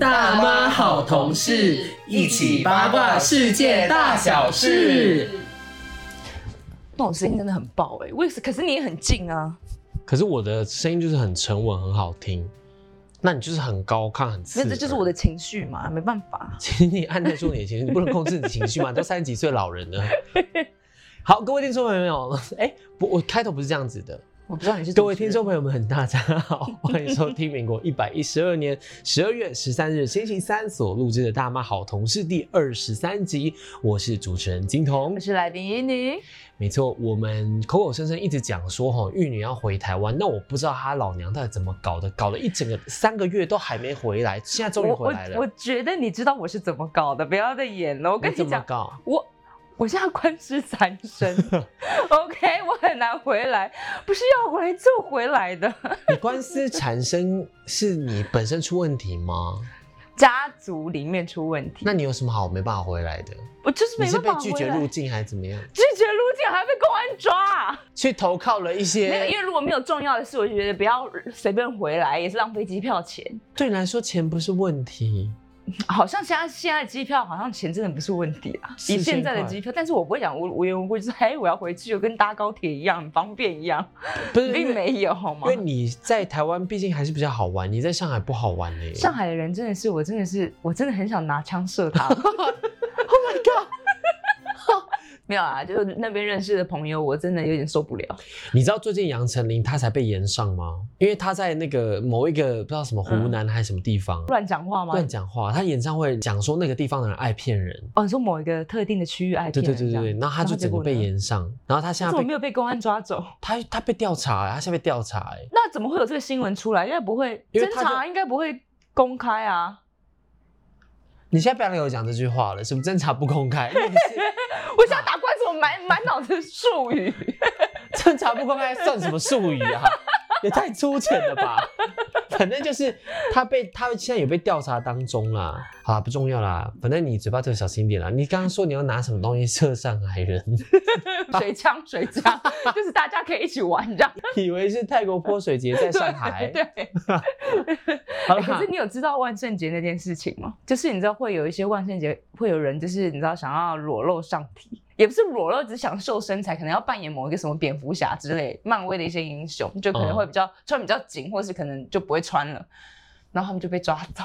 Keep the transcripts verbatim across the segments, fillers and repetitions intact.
大妈好同事，一起八卦世界大小事。 那种声音真的很爆哎、欸，为什？可是你也很近啊。 可是我的声音就是很沉稳，很好听。那你就是很高亢，很刺耳。 那这就是我的情绪嘛，没办法。 其实你按耐住你的情绪，你不能控制你的情绪嘛，都三十几岁老人了。好，各位听众朋友们，哎、欸，不，我开头不是这样子的。 我不知道你是各位听众朋友们，大家好，欢迎收听民国一百一十二年十二月十三日星期三所录制的《大妈好同事》第二十三集。我是主持人金童， 我是来宾依妮。 没错，我们口口声声一直讲说哈，玉女要回台湾，那我不知道她老娘到底怎么搞的，搞了一整个三个月都还没回来，现在终于回来了。 我, 我, 我觉得你知道我是怎么搞的，不要再演了。我跟你讲， 你怎么搞？ 我。我现在官司缠身，OK， 我很难回来，不是要回来就回来的。 你官司缠身是你本身出问题吗？ 家族里面出问题。 那你有什么好没办法回来的？ 我就是没办法回来。 你是被拒绝入境还是怎么样？ 拒绝入境还被公安抓， 去投靠了一些。 没有，因为如果没有重要的事，我就觉得不要随便回来，也是浪费机票钱。 对你来说，钱不是问题。 好像现在现在的机票好像钱真的不是问题啊，以现在的机票，但是我不会讲无无缘无故就是嘿我要回去，就跟搭高铁一样很方便一样， 不是并没有好吗？ 因为你在台湾毕竟还是比较好玩，你在上海不好玩嘞、欸。 上海的人真的是我真的是我真的很想拿枪射他。Oh my god！没有啊，就是那边认识的朋友，我真的有点受不了。 你知道最近杨丞琳她才被延上吗？因为她在那个某一个不知道什么湖南还是什么地方乱讲、嗯、话吗？ 乱讲话，她演唱会讲说那个地方的人爱骗人。 哦，你说某一个特定的区域爱骗人？ 对对对对对，然后她就整个被延上，然后她现在被怎么没有被公安抓走？ 她她被调查、欸，她现在被调查哎、欸。 那怎么会有这个新闻出来？应该不会，侦查应该不会公开啊。 你现在不要跟我讲这句话了，什么侦查不公开？ 我现在打官司，我满满脑子术语。 侦查不公开算什么术语啊？也太粗浅了吧！反正就是他被他现在也被调查当中啦。好啦，不重要啦，反正你嘴巴就小心一点啦。你刚刚说你要拿什么东西射上海人？ 水枪，水枪，就是大家可以一起玩这样。 以为是泰国泼水节在上海。 对。对好啦、欸、可是你有知道万圣节那件事情吗？就是你知道会有一些万圣节会有人就是你知道想要裸露上体。也不是裸露，只是想秀身材，可能要扮演某一个什么蝙蝠侠之类，漫威的一些英雄，就可能会比较、嗯、穿比较紧，或是可能就不会穿了，然后他们就被抓走。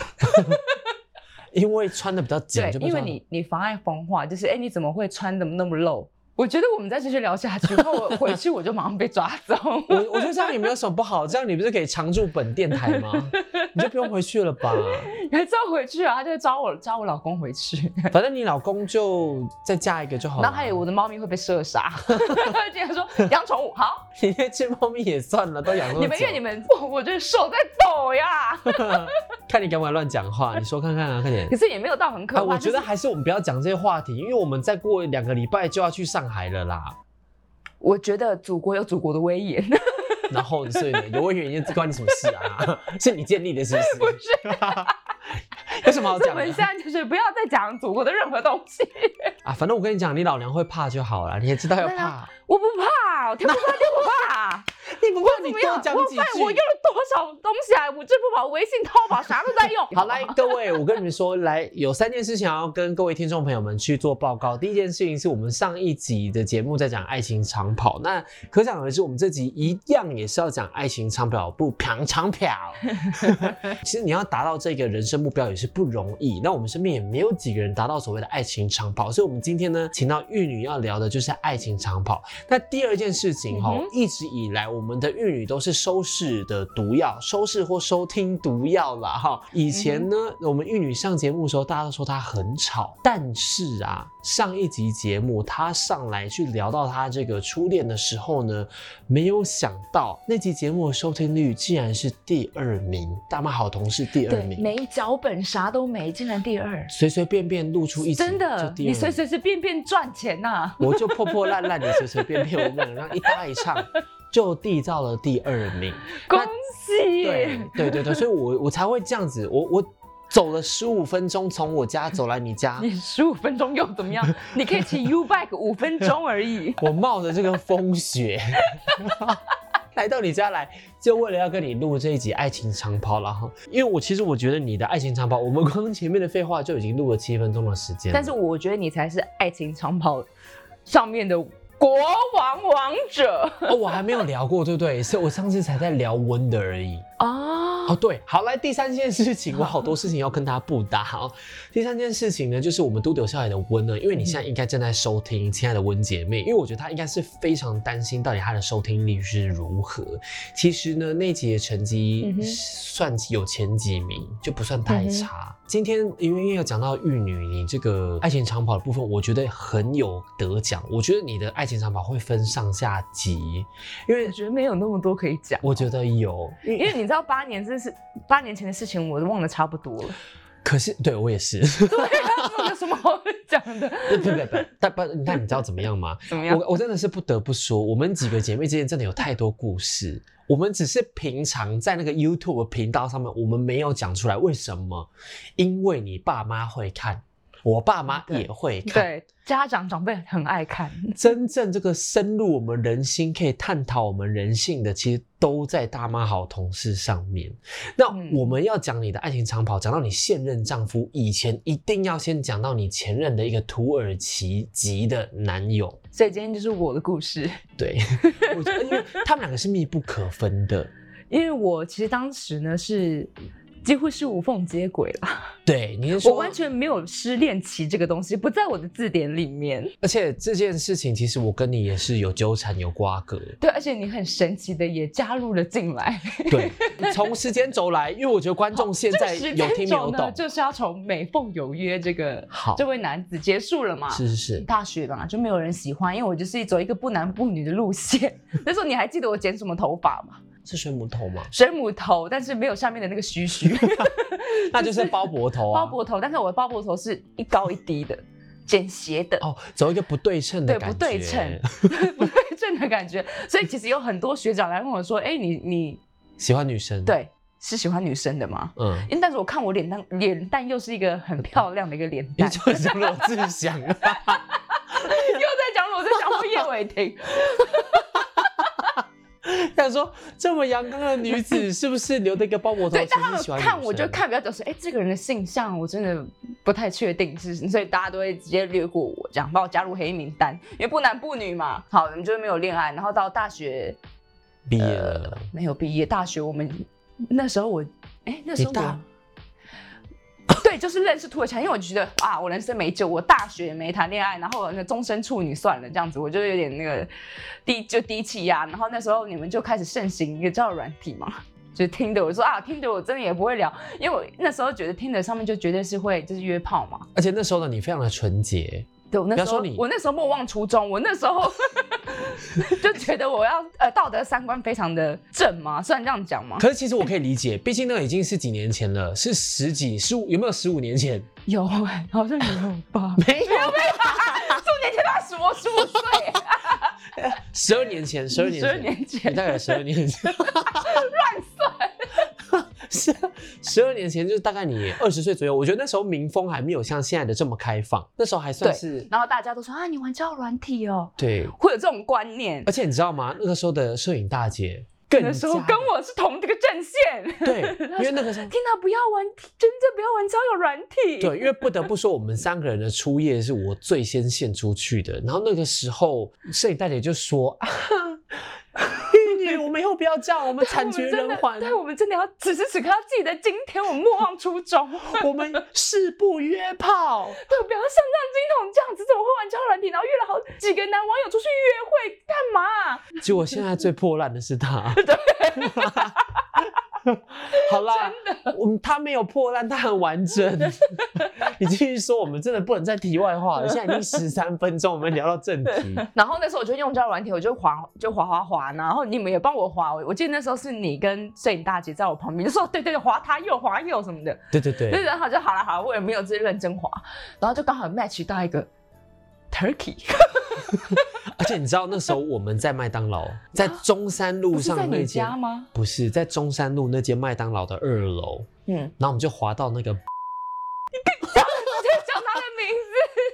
因为穿的比较紧， 对，因为你你妨碍风化，就是哎、欸，你怎么会穿的那么露？我觉得我们再继续聊下去，然后我回去我就马上被抓走。 我我觉得这样也没有什么不好，这样你不是可以常驻本电台吗？你就不用回去了吧？ 你还知道回去啊？他就会招我招我老公回去。 反正你老公就再嫁一个就好了。 然后还有我的猫咪会被射杀。竟然说养宠物好， 你那只猫咪也算了，都养那么久。 你们因为你们，我觉得手在抖呀。 看你敢不敢乱讲话，你说看看啊，快点。 可是也没有到很可怕。啊、 我觉得还是我们不要讲这些话题，因为我们再过两个礼拜就要去上海了啦。 我觉得祖国有祖国的威严。 然后所以呢，有威严就关你什么事啊？是你建立的，是不是？ 不是。 有什么好讲的？ 我们现在就是不要再讲祖国的任何东西啊！反正我跟你讲，你老娘会怕就好了，你也知道要怕。 我不怕，我听不怕就不怕。 你不怕你多讲几句。 我用了多少东西啊？我支付宝、微信、淘宝啥都在用。 好，来各位，我跟你们说，来有三件事情要跟各位听众朋友们去做报告。第一件事情是我们上一集的节目在讲爱情长跑，那可想而知，我们这集一样也是要讲爱情长跑，不长长跑。其实你要达到这个人生目标也是不容易，那我们身边也没有几个人达到所谓的爱情长跑，所以我们今天呢，请到玉女要聊的就是爱情长跑。那第二件事情哈、嗯，一直以来我们的玉女都是收视的毒药，收视或收听毒药啦哈。以前呢，我们玉女上节目的时候，大家都说她很吵，但是啊，上一集节目她上来去聊到她这个初恋的时候呢，没有想到那集节目的收听率竟然是第二名，大妈好同事第二名， 没脚本啥都没，竟然第二， 随随便便录出一集真的，你随随随便便赚钱呐、啊， 我就破破烂烂的随随便便，我们让一搭一唱。就缔造了第二名， 恭喜！ 对对对对，所以我我才会这样子，我我走了十五分钟，从我家走来你家， 你十五分钟又怎么样？你可以骑 U bike 五分钟而已。 我冒着这个风雪。 来到你家来，就为了要跟你录这一集爱情长跑了哈。因为我其实我觉得你的爱情长跑，我们光前面的废话就已经录了七分钟的时间。 但是我觉得你才是爱情长跑上面的国王王者。 哦，我还没有聊过，对不对？是我上次才在聊温的而已。 哦哦，对，好，来第三件事情，我好多事情要跟大家布达。好，第三件事情呢，就是我们都丢下来的温呢，因为你现在应该正在收听，亲爱的温姐妹，因为我觉得她应该是非常担心到底她的收听率是如何。其实呢，那集的成绩算有前几名，就不算太差。嗯、今天因为有讲到玉女，你这个爱情长跑的部分，我觉得很有得奖。我觉得你的爱情长跑会分上下集，因为我觉得没有那么多可以讲。 我觉得有， 因为你知道八年这是八年前的事情，我都忘得差不多了。 可是，对我也是。 对啊，那有什么好讲的？ 不不不，但不，那你知道怎么样吗？ 怎么样？ 我我真的是不得不说，我们几个姐妹之间真的有太多故事。我们只是平常在那个 YouTube 频道上面，我们没有讲出来。为什么？因为你爸妈会看，我爸妈也会看。 对，家长长辈很爱看。 真正这个深入我们人心，可以探讨我们人性的，其实都在大妈好同事上面。那我们要讲你的爱情长跑，讲到你现任丈夫以前，一定要先讲到你前任的一个土耳其籍的男友。 所以今天就是我的故事。 对，我觉得因为他们两个是密不可分的。 因为我其实当时呢是几乎是无缝接轨了。 对，你是说我完全没有失恋期这个东西，不在我的字典里面。 而且这件事情，其实我跟你也是有纠缠、有瓜葛。 对，而且你很神奇的也加入了进来。 对，从时间轴来，因为我觉得观众现在有听没有懂， 就是要从美凤有约这个好这位男子结束了嘛。 是是是， 大学嘛就没有人喜欢，因为我就是走一个不男不女的路线。那时候你还记得我剪什么头发吗？ 是水母头吗？ 水母头，但是没有下面的那个须须。 那就是包脖头啊， 包脖头，但是我的包脖头是一高一低的，剪斜的哦，走一个不对称的感觉， 对，不对称，不对称的感觉。所以其实有很多学长来问我说：“哎、欸，你你喜欢女生？对， 是喜欢女生的吗？” 嗯， 因为但是我看我脸蛋，脸蛋又是一个很漂亮的一个脸蛋， 你就讲罗志祥，又在讲罗志祥或叶伟霆。 想说这么阳刚的女子，是不是留的一个包脖头？ 对，但他们看我就看比较就是，哎、欸，这个人的性向我真的不太确定，是，所以大家都会直接略过我，这样把我加入黑名单，因为不男不女嘛。好，我们就没有恋爱，然后到大学毕业了、呃， 没有毕业。大学我们那时候我，哎、欸，那时候我。对，就是认识土耳其，因为我觉得啊，我人生没救，我大学也没谈恋爱，然后那终身处女算了，这样子，我就有点那个低就低气压。然后那时候你们就开始盛行一个交友软体嘛，就是听的，我说啊，听的我真的也不会聊，因为我那时候觉得听的上面就绝对是会就是约炮嘛。 而且那时候的你非常的纯洁。 对，我那时候我那时候莫忘初衷，我那时候就觉得我要呃道德三观非常的正嘛，虽然这样讲嘛。 可是其实我可以理解，毕竟那已经是几年前了，是十几十五，有没有十五年前？ 有、欸，好像有吧？ 没有，没有， 十五年前他十我十五岁， 十二年前，十二年前， 十二年前， 大概十二年前， 乱算。 是十二年前，就是大概你二十岁左右。我觉得那时候民风还没有像现在的这么开放，那时候还算是。 然后大家都说啊，你玩交友软体哦， 对， 会有这种观念。 而且你知道吗？那个时候的摄影大姐更加， 那时候跟我是同这个阵线。 对，因为那个时候， 天哪，不要玩，真的不要玩交友软体。 对，因为不得不说，我们三个人的初夜是我最先献出去的。然后那个时候，摄影大姐就说啊。我们以后不要这样，我们惨绝人寰。 对，我们真的要此时此刻要记得今天我们莫忘初衷。 我们誓不约炮。 对，不要像这样金童这样子，怎么会玩交友软体？然后约了好几个男网友出去约会，干嘛？ 结果现在最破烂的是他。 对。 好啦，我们他没有破烂，他很完整。你继续说，我们真的不能再题外话了。现在已经十三分钟，我们聊到正题。 然后那时候我就用交友软体，我就滑就滑滑滑，然后你们也帮我滑。我记得那时候是你跟摄影大姐在我旁边，就说对对对，滑他右滑右什么的。 对对对。 对，然后就好了好了，我也没有自己认真滑，然后就刚好 match 到一个 Turkey。 而且你知道那时候我们在麦当劳，在中山路上那间、啊、 不是在你家吗？ 不是，在中山路那间麦当劳的二楼。嗯，然后我们就滑到那个， 你直接讲他的名字。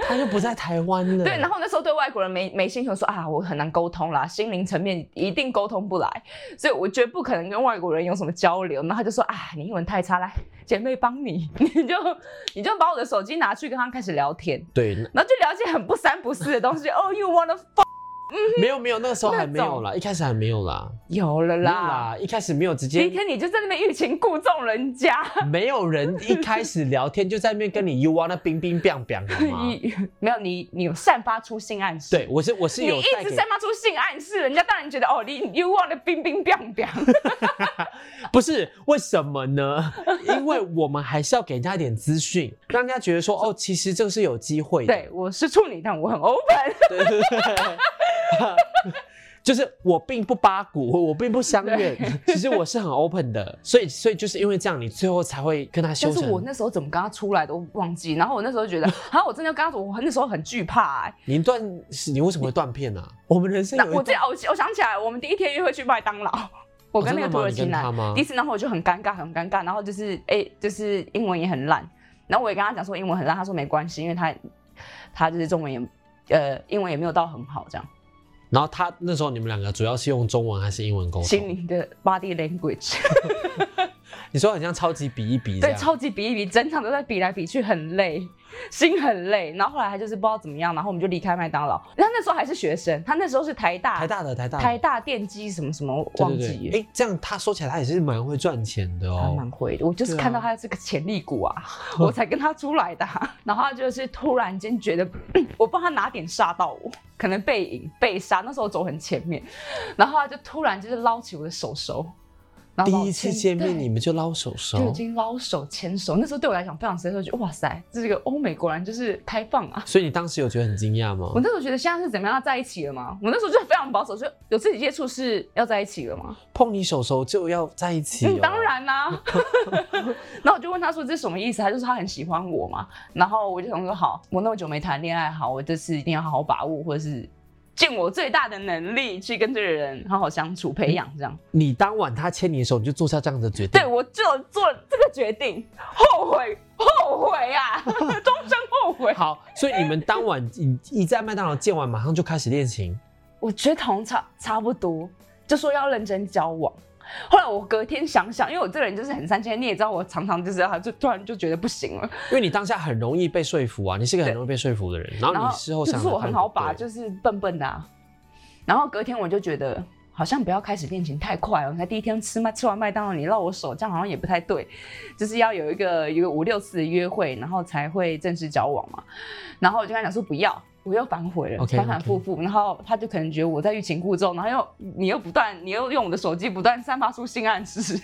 他就不在台湾了。 对，然后那时候对外国人没没兴趣，说啊，我很难沟通啦，心灵层面一定沟通不来，所以我觉得不可能跟外国人有什么交流。然后他就说啊，你英文太差，来姐妹帮你，你就你就把我的手机拿去跟他开始聊天， 对， 然后就聊一些很不三不四的东西。Oh, you wanna fuck？ 嗯、没有没有，那个时候还没有啦，一开始还没有啦， 有了啦， 没有啦，一开始没有直接。 第一天你就在那边欲擒故纵人家， 没有人一开始聊天就在那边跟你 you wanna 冰冰冰冰好吗？ 没有你，你有散发出性暗示。 对，我是我是有， 你一直散发出性暗示，人家当然觉得哦，你 you wanna 冰冰冰冰。 不是为什么呢？因为我们还是要给人家一点资讯，让人家觉得说哦，其实这个是有机会的。 对，我是处女，但我很 open。 对对对。就是我并不八股，我并不相怨，其实我是很 open 的，所以所以就是因为这样，你最后才会跟他修成。 但是我那时候怎么跟他出来都忘记，然后我那时候觉得，啊，我真的要跟他说，我那时候很惧怕、欸。 你断，你为什么会断片啊？我们人生有一我这我我想起来，我们第一天约会去麦当劳，我跟那个土耳其男， 哦、 第一次，然后我就很尴尬，很尴尬，然后就是哎、欸，就是英文也很烂，然后我也跟他讲说英文很烂，他说没关系，因为他他就是中文也呃英文也没有到很好这样。 然后他那时候你们两个主要是用中文还是英文沟通？ 心灵的 body language。 你说很像超级比一比这样， 对，超级比一比，整场都在比来比去，很累，心很累。然后后来他就是不知道怎么样，然后我们就离开麦当劳。他那时候还是学生，他那时候是台大， 台大的台大的台大电机什么什么忘记了。 对对对，哎，这样他说起来他也是蛮会赚钱的哦， 他蛮会的。我就是看到他是个潜力股啊，啊我才跟他出来的、啊。然后他就是突然间觉得，我不知道他哪点杀到我，可能背影被杀，那时候我走很前面，然后他就突然就是捞起我的手手。 第一次见面你们就捞手手， 就已经捞手牵手，那时候对我来讲非常深刻，就哇塞，这个欧美果然就是开放啊！ 所以你当时有觉得很惊讶吗？ 我那时候觉得现在是怎么样要在一起了吗？我那时候就非常保守，说有肢体接触是要在一起了吗？ 碰你手手就要在一起、哦嗯？当然啦、啊。然后我就问他说这是什么意思？他就说他很喜欢我嘛。然后我就想说好，我那么久没谈恋爱，好，我这次一定要好好把握，或者是。尽我最大的能力去跟这个人好好相处、培养，这样。 你当晚他牵你的手，你就做下这样的决定？ 对，我就做这个决定，后悔，后悔啊，终身后悔。 好，所以你们当晚一一在麦当劳见完，马上就开始练琴。 我觉得好像差差不多，就说要认真交往。后来我隔天想想，因为我这个人就是很三千，你也知道，我常常就是就突然就觉得不行了。 因为你当下很容易被说服啊，你是个很容易被说服的人，然后你事后想， 就是我很好把，就是笨笨的啊。然后隔天我就觉得，好像不要开始练琴太快哦。你才第一天吃麦吃完麦当劳，你绕我手，这样好像也不太对。就是要有一个一个五六次的约会，然后才会正式交往嘛。然后我就跟他讲说不要。我又反悔了， okay, 反反复复， okay. 然后他就可能觉得我在欲擒故纵，然后又你又不断，你又用我的手机不断散发出性暗示，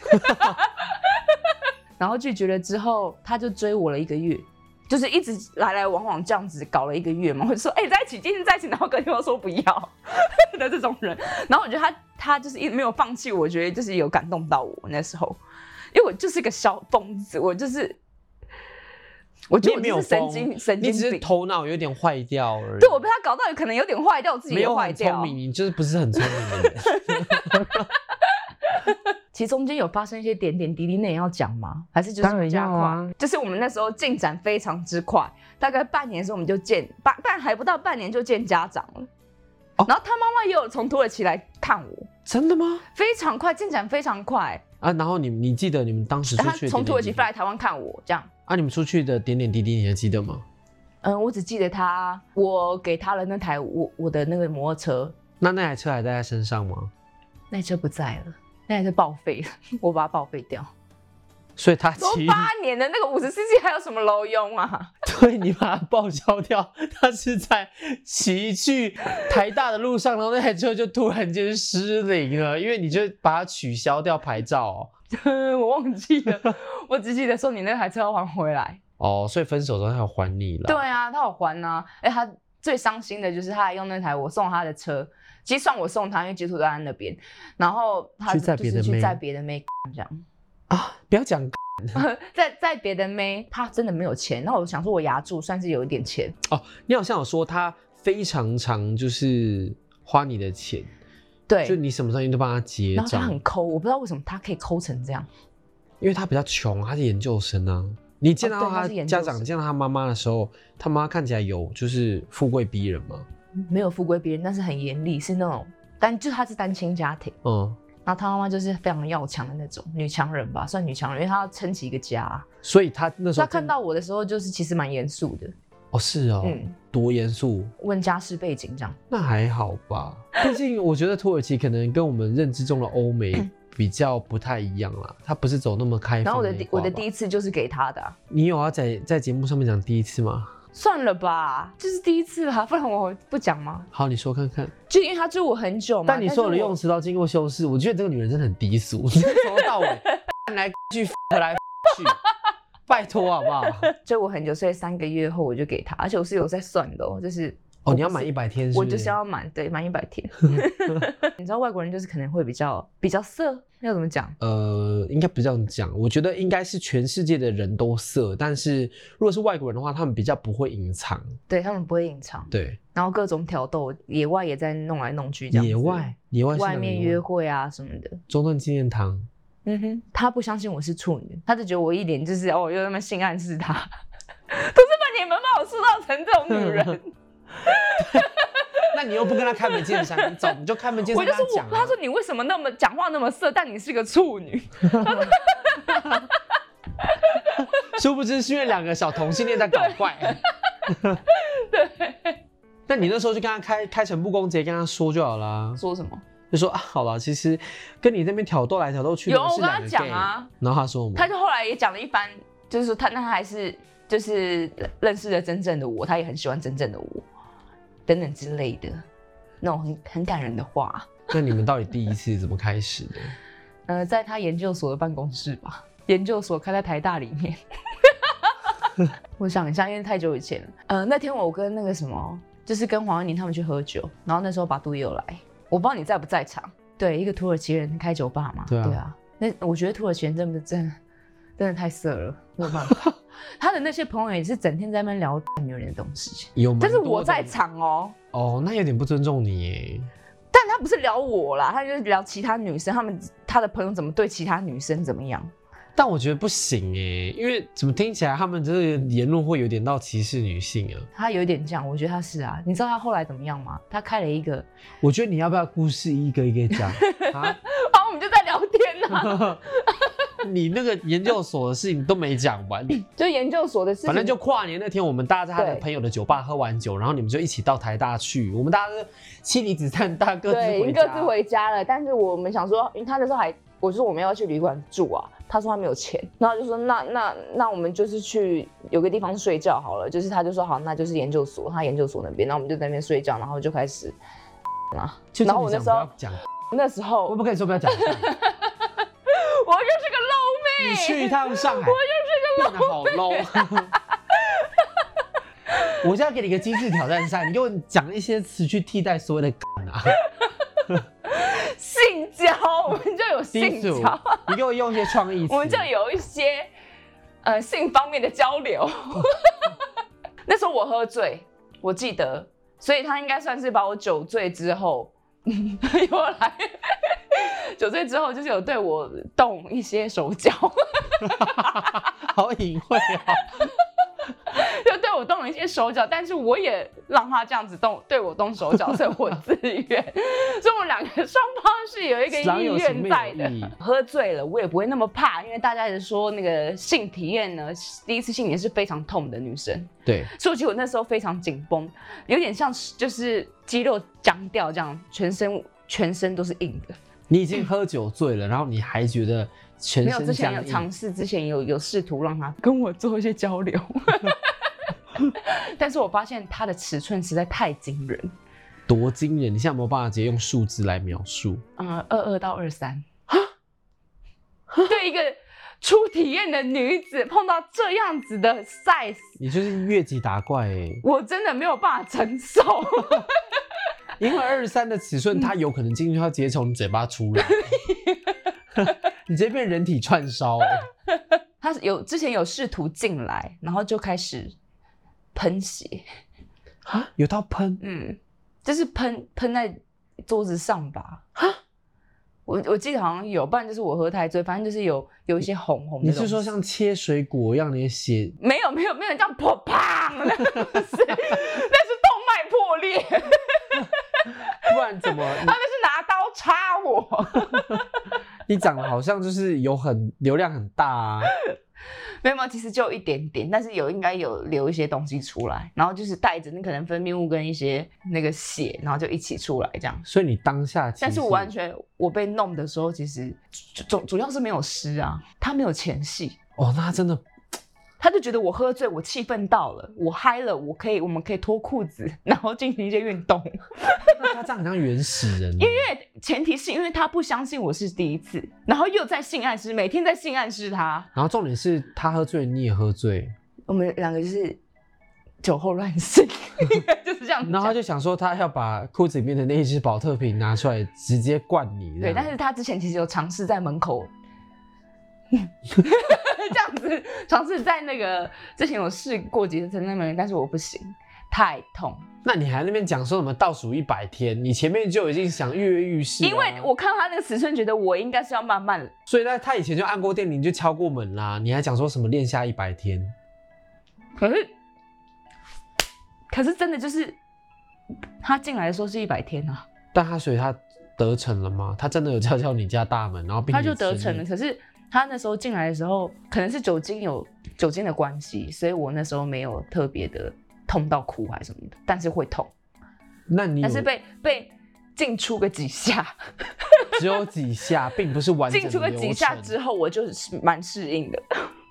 然后拒绝了之后，他就追我了一个月，就是一直来来往往这样子搞了一个月嘛，我就说哎、欸、在一起，今天在一起，然后隔天又说不要的这种人，然后我觉得他他就是一直没有放弃，我觉得就是有感动到我那时候，因为我就是个小疯子，我就是。我觉得我就是神经神经病， 你只是头脑有点坏掉而已。 对，我被他搞到可能有点坏掉，我自己也坏掉。 没有很聪明，你就是不是很聪明的人。 其实中间有发生一些点点滴滴，那也要讲吗？还是就是当然要啊？ 就是我们那时候进展非常之快，大概半年的时候我们就见，半半还不到半年就见家长了。哦、然后他妈妈也有从土耳其来看我。 真的吗？ 非常快，进展非常快。 啊，然后你你记得你们当时出去的点点滴滴， 他从土耳其飞来台湾看我，这样。 啊，你们出去的点点滴滴你还记得吗？ 嗯，我只记得他，我给他了那台我我的那个摩托车。 那那台车还在他身上吗？ 那台车不在了，那台车报废了，我把它报废掉。 所以他骑八年的那个五十 C C 还有什么楼用啊？ 对，你把它报销掉，他是在骑去台大的路上，然后那台车就突然间失灵了，因为你就把它取消掉牌照哦。 我忘记了，我只记得说你那台车要还回来。 哦，所以分手之后他有还你了？ 对啊，他有还啊。哎，他最伤心的就是他还用那台我送他的车，其实算我送他，因为基础都在那边，然后他就是去载别的妹这样。 啊！不要讲在在别的妹，他真的没有钱。那我想说，我牙住算是有一点钱哦。你好像有说他非常常就是花你的钱， 对， 就你什么东西都帮他结账。 然后他很抠，我不知道为什么他可以抠成这样， 因为他比较穷，他是研究生啊。 你见到哦他家长，你见到他妈妈的时候，他妈看起来有就是富贵逼人吗？ 没有富贵逼人，但是很严厉，是那种单就他是单亲家庭，嗯，然后他妈妈就是非常要强的那种女强人吧，算女强人，因为她要撑起一个家， 所以他那时候他看到我的时候就是其实蛮严肃的。 哦，是哦，嗯，多严肃？ 问家世背景这样， 那还好吧，毕竟我觉得土耳其可能跟我们认知中的欧美比较不太一样啦，他不是走那么开放。 然后我的我的第一次就是给他的、啊。 你有要在在节目上面讲第一次吗？ 算了吧，就是第一次啦，不然我不讲吗？ 好，你说看看。 就因为他住我很久嘛， 但你所有的用词都经过修饰，我觉得这个女人真的很低俗，从头到尾来去来去，拜托好不好？ 追我很久，所以三个月后我就给他，而且我是有在算的哦，就是。 哦，你要满一百天是不是？ 我就是要满，对，满一百天。你知道外国人就是可能会比较比较色，要怎么讲？ 呃，应该不是这样讲，我觉得应该是全世界的人都色，但是如果是外国人的话，他们比较不会隐藏。 对，他们不会隐藏。 对， 然后各种挑逗，野外也在弄来弄去这样子。 野外，野外是外面约会啊什么的。 中正纪念堂。 嗯哼，他不相信我是处女，他就觉得我一脸就是哦，又那么性暗示他，都是把你们把我塑造成这种女人。 那你又不跟他开门见山，你走你就开门见山跟他讲、啊。 他说你为什么那么讲话那么色，但你是个处女。 殊不知是因为两个小同性恋在搞怪。 对。 那你那时候就跟他开开诚布公，直接跟他说就好啦。 说什么？ 就说啊，好了，其实跟你那边挑逗来挑逗去的是两个 gay。有，我跟他讲啊。然后他说什么？ 他就后来也讲了一番，就是说他那他还是。就是认识了真正的我，他也很喜欢真正的我，等等之类的，那种很很感人的话。 那你们到底第一次怎么开始的？ 呃，在他研究所的办公室吧，研究所开在台大里面。我想一下，因为太久以前了。呃，那天我跟那个什么，就是跟黄安宁他们去喝酒，然后那时候巴杜也有来，我不知道你在不在场。对，一个土耳其人开酒吧嘛。 对啊。 对啊。那我觉得土耳其人真的真的真的太色了，没有办法。他的那些朋友也是整天在那边聊女人的东西， 有， 但是我在场哦。 哦，那有点不尊重你耶。 但他不是聊我啦，他就是聊其他女生，他们他的朋友怎么对其他女生怎么样。 但我觉得不行耶，因为怎么听起来他们这个言论会有点到歧视女性啊。 他有点这样，我觉得他是啊。你知道他后来怎么样吗？他开了一个， 我觉得你要不要故事一个一个讲啊？ 好，我们就在聊天啊。 你那个研究所的事情都没讲完， 就研究所的事情， 反正就跨年那天，我们大家在他的朋友的酒吧喝完酒，然后你们就一起到台大去，我们大家妻离子散，大家各自回家， 各自回家了。但是我们想说，因为他那时候还，我就说我们要去旅馆住啊，他说他没有钱，然后就说那那那我们就是去有个地方睡觉好了，就是他就说好，那就是研究所，他研究所那边，然后我们就在那边睡觉，然后就开始啊，然后我那时候那时候我不可以说不要讲。 我就是个 low 妹， 你去一趟上海， 我就是个 low 变得好 low。我现在给你一个机智挑战赛，你给我讲一些词去替代所谓的干啊。 性交，我们就有性交。 你给我用一些创意词， 我们就有一些呃性方面的交流。那时候我喝醉，我记得，所以他应该算是把我酒醉之后又来。酒醉之后就是有对我动一些手脚， 好隐晦啊！ 就对我动了一些手脚，但是我也让他这样子动对我动手脚，所以我自愿。所以我们两个双方是有一个意愿在的。喝醉了我也不会那么怕，因为大家也说那个性体验呢，第一次性体验是非常痛的女生。 对， 所以我觉得我那时候非常紧绷，有点像就是肌肉僵掉这样，全身全身都是硬的。 你已经喝酒醉了，然后你还觉得全身僵硬？ 没有，之前有尝试，之前有有试图让他跟我做一些交流，但是我发现他的尺寸实在太惊人。 多惊人！你现在有没有办法直接用数字来描述？ 嗯，二二到二三。对一个初体验的女子碰到这样子的 size， 你就是越级打怪哎、欸！ 我真的没有办法承受。 因为二十三的尺寸，它有可能进去，它直接从你嘴巴出来，你直接变人体串烧哎、 欸！他有之前有试图进来，然后就开始喷血啊，有到喷， 嗯，就是喷喷在桌子上吧。啊，我我我记得好像有，不然就是我喝太醉，反正就是有有一些红红的。 你是说像切水果一样的血？ 没有没有没有这样破砰，那不是，那是动脉破裂。 不然怎么？ 他们是拿刀插我。 你长得好像就是有很流量很大啊。 没有没有，其实就一点点，但是有应该有流一些东西出来，然后就是带着那可能分泌物跟一些那个血，然后就一起出来这样。 所以你当下其实， 但是我完全我被弄的时候，其实主主要是没有湿啊，他没有前戏。 哦，那真的。 他就觉得我喝醉，我气愤到了，我嗨了，我可以，我们可以脱裤子，然后进行一些运动。 那他这样很像原始人。 因为前提是因为他不相信我是第一次，然后又在性暗示，每天在性暗示他。 然后重点是他喝醉，你也喝醉， 我们两个就是酒后乱性，就是这样子。 然后他就想说，他要把裤子里面的那一只保特瓶拿出来，直接灌你。 对，但是他之前其实有尝试在门口。这样子尝试在那个之前有试过几次那门，但是我不行，太痛。 那你还那边讲说什么倒数一百天？你前面就已经想跃跃欲试、啊。 因为我看到他那个尺寸，觉得我应该是要慢慢。 所以他他以前就按过电铃就敲过门啦，你还讲说什么练下一百天？ 可是可是真的就是他进来的时候是一百天啊。 但他所以他得逞了吗？他真的有敲敲你家大门，然后并他就得逞了。可是他那时候进来的时候，可能是酒精有酒精的关系，所以我那时候没有特别的痛到哭还是什么的，但是会痛。 那你但是被被进出个几下， 只有几下，并不是完整的进出个几下之后，我就是蛮适应的。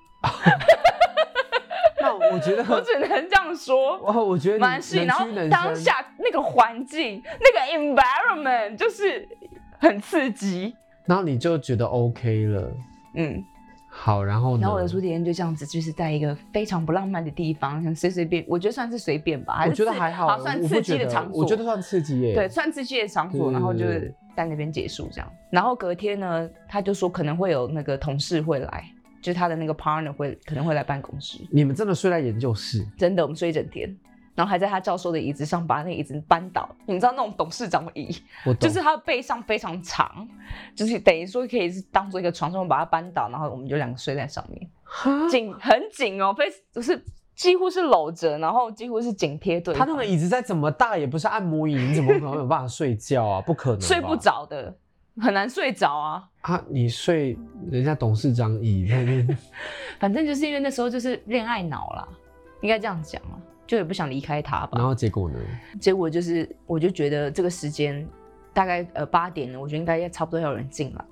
那我觉得我只能这样说。 哇，我觉得蛮适应。然后当下那个环境，那个 environment 就是很刺激， 然后你就觉得 OK 了。嗯，好，然后呢？ 然后我的初体验就这样子，就是在一个非常不浪漫的地方，很随随便，我觉得算是随便吧，还是我觉得还好， 好算刺激的场所， 我觉得算刺激耶， 对，算刺激的场所，然后就是在那边结束这样。然后隔天呢，他就说可能会有那个同事会来，就是他的那个 partner 会可能会来办公室。 你们真的睡在研究室？ 真的，我们睡一整天。然后还在他教授的椅子上把那个椅子搬倒，你知道那种董事长的椅，就是他背上非常长，就是等于说可以是当做一个床上把它搬倒，然后我们就两个睡在上面，紧很紧哦，非就是几乎是搂着，然后几乎是紧贴对方。 他那个椅子再怎么大也不是按摩椅，你怎么可能有办法睡觉啊？不可能， 睡不着的，很难睡着啊。 啊，你睡人家董事长椅在那边， 反正就是因为那时候就是恋爱脑啦，应该这样讲啊。就也不想离开他吧， 然后结果呢？ 结果就是，我就觉得这个时间大概呃八点了，我觉得应该差不多要有人进来。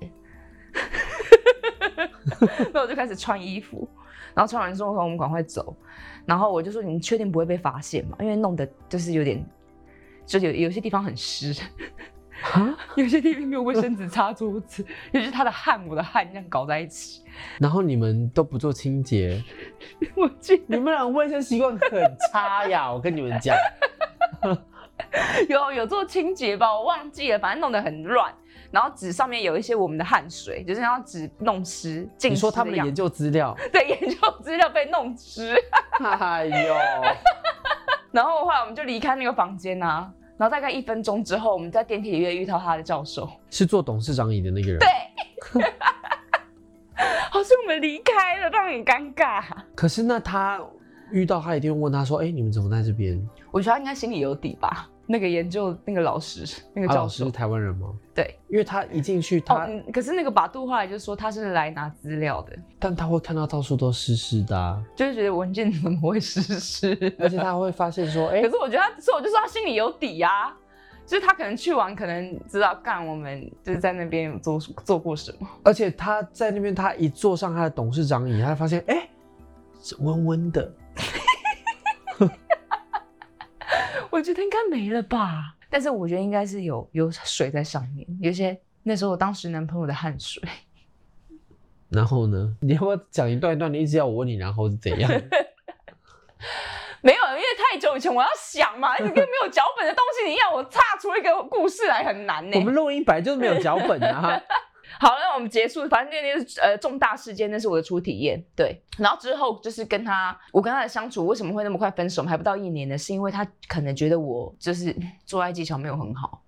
那我就开始穿衣服，然后穿完之后我们赶快走，然后我就说你确定不会被发现吗？因为弄得就是有点，就有有些地方很湿。有些地方没有卫生纸擦桌子，尤其是他的汗，我的汗这样搞在一起。 然后你们都不做清洁， 我记得你们俩卫生习惯很差呀！我跟你们讲， 有有做清洁吧，我忘记了，反正弄得很乱。然后纸上面有一些我们的汗水，就是让纸弄湿。 你说他们的研究资料？ 对，研究资料被弄湿。 哎呦！ 然后后来我们就离开那个房间啊。然后大概一分钟之后，我们在电梯里面遇到他的教授， 是做董事长椅的那个人。 对，好像我们离开了，让你尴尬。 可是那他遇到他一定会问他说：“哎、欸，你们怎么在这边？” 我觉得他应该心里有底吧。那个研究那个老师，那个教授、啊、 老师是台湾人吗？ 对， 因为他一进去他、 哦嗯，可是那个把杜后来就说他是来拿资料的， 但他会看到到处都湿湿的、啊， 就是觉得文件怎么会湿湿， 而且他会发现说，哎、欸， 可是我觉得他，所以我就说他心里有底啊，就是他可能去完，可能知道干我们就是在那边有做做过什么， 而且他在那边，他一坐上他的董事长椅，他发现哎、欸，是温温的， 我觉得应该没了吧。但是我觉得应该是有有水在上面，有些那时候我当时男朋友的汗水。 然后呢？你要不要讲一段一段？你一直要我问你，然后是怎样？ 没有，因为太久以前我要想嘛，一个没有脚本的东西，你要我岔出一个故事来很难呢。 我们录音本来就是没有脚本啊。 好，那我们结束。反正那天是呃重大事件，那是我的初体验。对，然后之后就是跟他，我跟他的相处为什么会那么快分手？还不到一年呢，是因为他可能觉得我就是做爱技巧没有很好。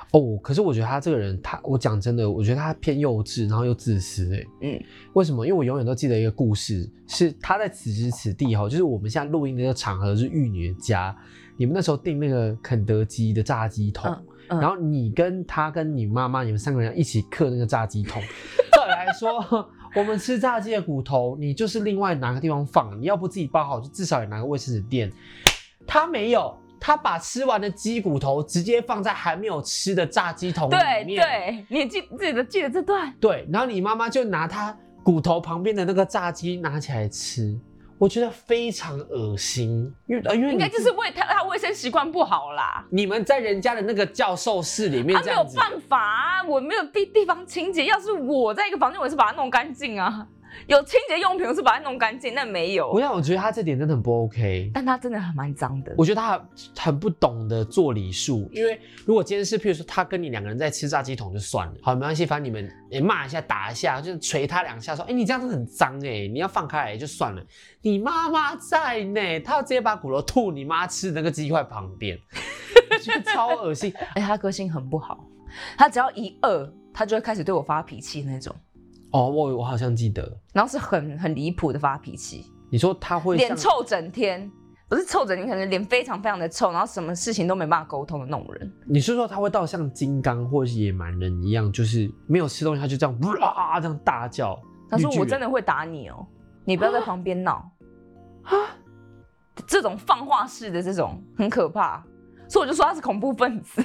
哦，可是我觉得他这个人，他我讲真的，我觉得他偏幼稚，然后又自私哎。嗯，为什么？因为我永远都记得一个故事，是他在此时此地哈，就是我们现在录音的这个场合是玉女的家，你们那时候订那个肯德基的炸鸡桶，嗯嗯、然后你跟他跟你妈妈，你们三个人一起嗑那个炸鸡桶。照理来说，我们吃炸鸡的骨头，你就是另外拿个地方放，你要不自己包好，就至少也拿个卫生纸垫。他没有。他把吃完的鸡骨头直接放在还没有吃的炸鸡桶里面。 对对，你记记得记得这段。 对，然后你妈妈就拿他骨头旁边的那个炸鸡拿起来吃，我觉得非常恶心。因为因为应该就是为他他卫生习惯不好啦。 你们在人家的那个教授室里面这样子， 他没有办法啊，我没有地地方清洁。要是我在一个房间，我也是把它弄干净啊。有清洁用品，我是把它弄干净，但没有。 我想，我觉得他这点真的很不 OK， 但他真的很蛮脏的。 我觉得他很不懂得做礼数，因为如果今天是譬如说他跟你两个人在吃炸鸡桶就算了，好没关系，反正你们也骂一下、打一下，就是捶他两下，说，哎、欸，你这样子很脏哎、欸，你要放开来就算了。你妈妈在呢，他要直接把骨头吐你妈吃的那个鸡块旁边，我觉得超恶心。 而且他个性很不好，他只要一饿，他就会开始对我发脾气那种。 哦，我我好像记得， 然后是很很离谱的发脾气。 你说他会脸臭整天，不是臭整天，可能脸非常非常的臭，然后什么事情都没办法沟通的那种人。 你是说他会到像金刚或是野蛮人一样，就是没有吃东西他就这样哇这样大叫？ 他说我真的会打你哦，你不要在旁边闹啊！这种放话式的这种很可怕，所以我就说他是恐怖分子。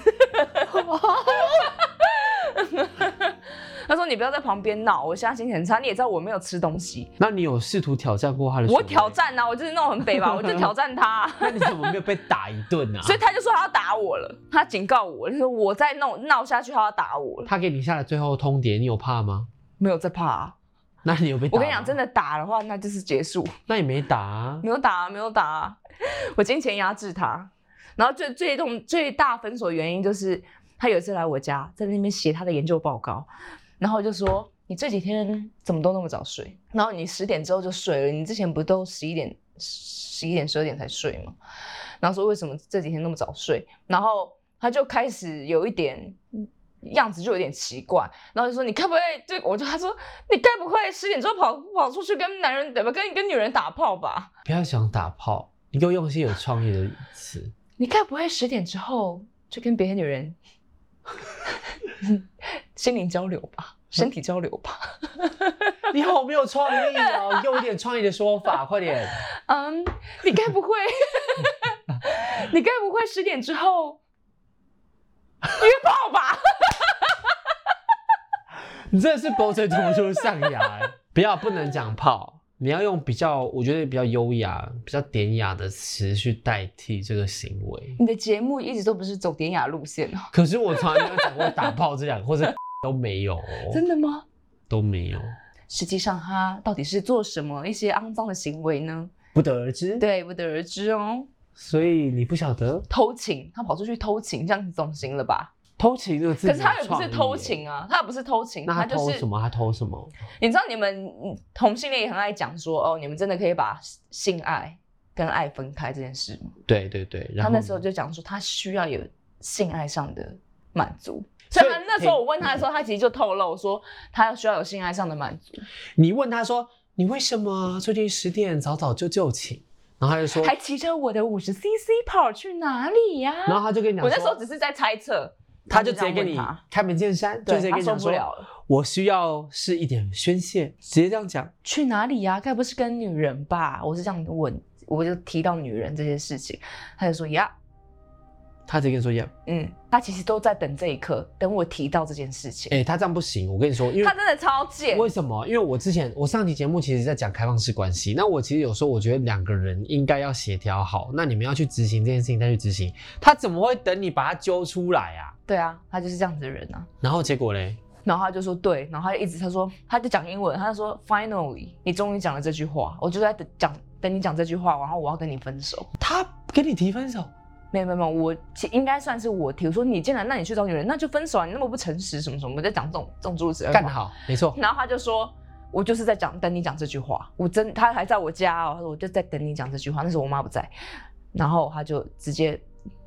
他说：“你不要在旁边闹，我现在心情很差。你也知道我没有吃东西。 那你有试图挑战过他的？ 我挑战啊，我就是那种很北吧，我就挑战他。 那你怎么没有被打一顿啊？ 所以他就说他要打我了，他警告我，就说我再弄闹下去，他要打我了。 他给你下了最后通牒，你有怕吗？ 没有在怕、啊。 那你有被打吗？ 我跟你讲，真的打的话，那就是结束。 那你没打啊？ 没有打啊，没有打啊。我金钱压制他，然后最最动最大分手的原因就是他有一次来我家，在那边写他的研究报告。”然后我就说你这几天怎么都那么早睡？然后你十点之后就睡了，你之前不都十一点、十一点、十二点才睡吗？然后说为什么这几天那么早睡？然后他就开始有一点样子就有点奇怪，然后就说你该不会就我就他说你该不会十点之后跑跑出去跟男人对吧？跟跟女人打炮吧？ 不要想打炮，你给我用一些有创意的词。 你该不会十点之后就跟别的女人？心灵交流吧，身体交流吧。 你好没有创意哦，给我一点创意的说法，快点。 嗯，你该不会，你该不会十点之后约炮吧？ 你真的是狗嘴吐不出象牙。不要，不能讲炮。你要用比较，我觉得比较优雅、比较典雅的词去代替这个行为。 你的节目一直都不是走典雅路线哦。 可是我从来没有讲过打炮这两个，或者都没有、哦。 真的吗？ 都没有。 实际上他到底是做什么一些肮脏的行为呢？ 不得而知。 对，不得而知哦。 所以你不晓得偷情，他跑出去偷情，这样子总行了吧？ 偷情这个字， 可是他也不是偷情啊，他也不是偷情， 那他偷就是什么？他偷什么？ 你知道你们同性恋也很爱讲说，哦，你们真的可以把性爱跟爱分开这件事吗？ 对对对，然后他那时候就讲说，他需要有性爱上的满足。所以那时候我问他的时候，他其实就透露说，他需要有性爱上的满足。 你问他说，你为什么最近十点早早就就寝？然后他就说， 还骑着我的五十 C C 跑去哪里呀、啊？ 然后他就跟你讲， 我那时候只是在猜测。 他就直接跟你开门见山，就直接跟你讲说，我需要是一点宣泄，直接这样讲。 去哪里呀、啊？该不是跟女人吧？我是这样问，我就提到女人这些事情，他就说呀。 他直接跟你说呀， 嗯，他其实都在等这一刻，等我提到这件事情。 哎、欸，他这样不行，我跟你说，因为他真的超贱。 为什么？因为我之前我上期节目其实在讲开放式关系，那我其实有时候我觉得两个人应该要协调好，那你们要去执行这件事情再去执行，他怎么会等你把他揪出来啊？ 对啊，他就是这样子的人啊。 然后结果嘞？ 然后他就说对，然后他就一直他说他就讲英文，他就说 finally 你终于讲了这句话，我就在等讲等你讲这句话，然后我要跟你分手。 他跟你提分手？ 没有没有没有，我应该算是我提，我说你既然那你去找女人，那就分手啊！你那么不诚实，什么什么，我在讲这种这种诸如此类。 干得好，没错。 然后他就说，我就是在讲等你讲这句话，我真他还在我家哦，他说我就在等你讲这句话，那时候我妈不在，然后他就直接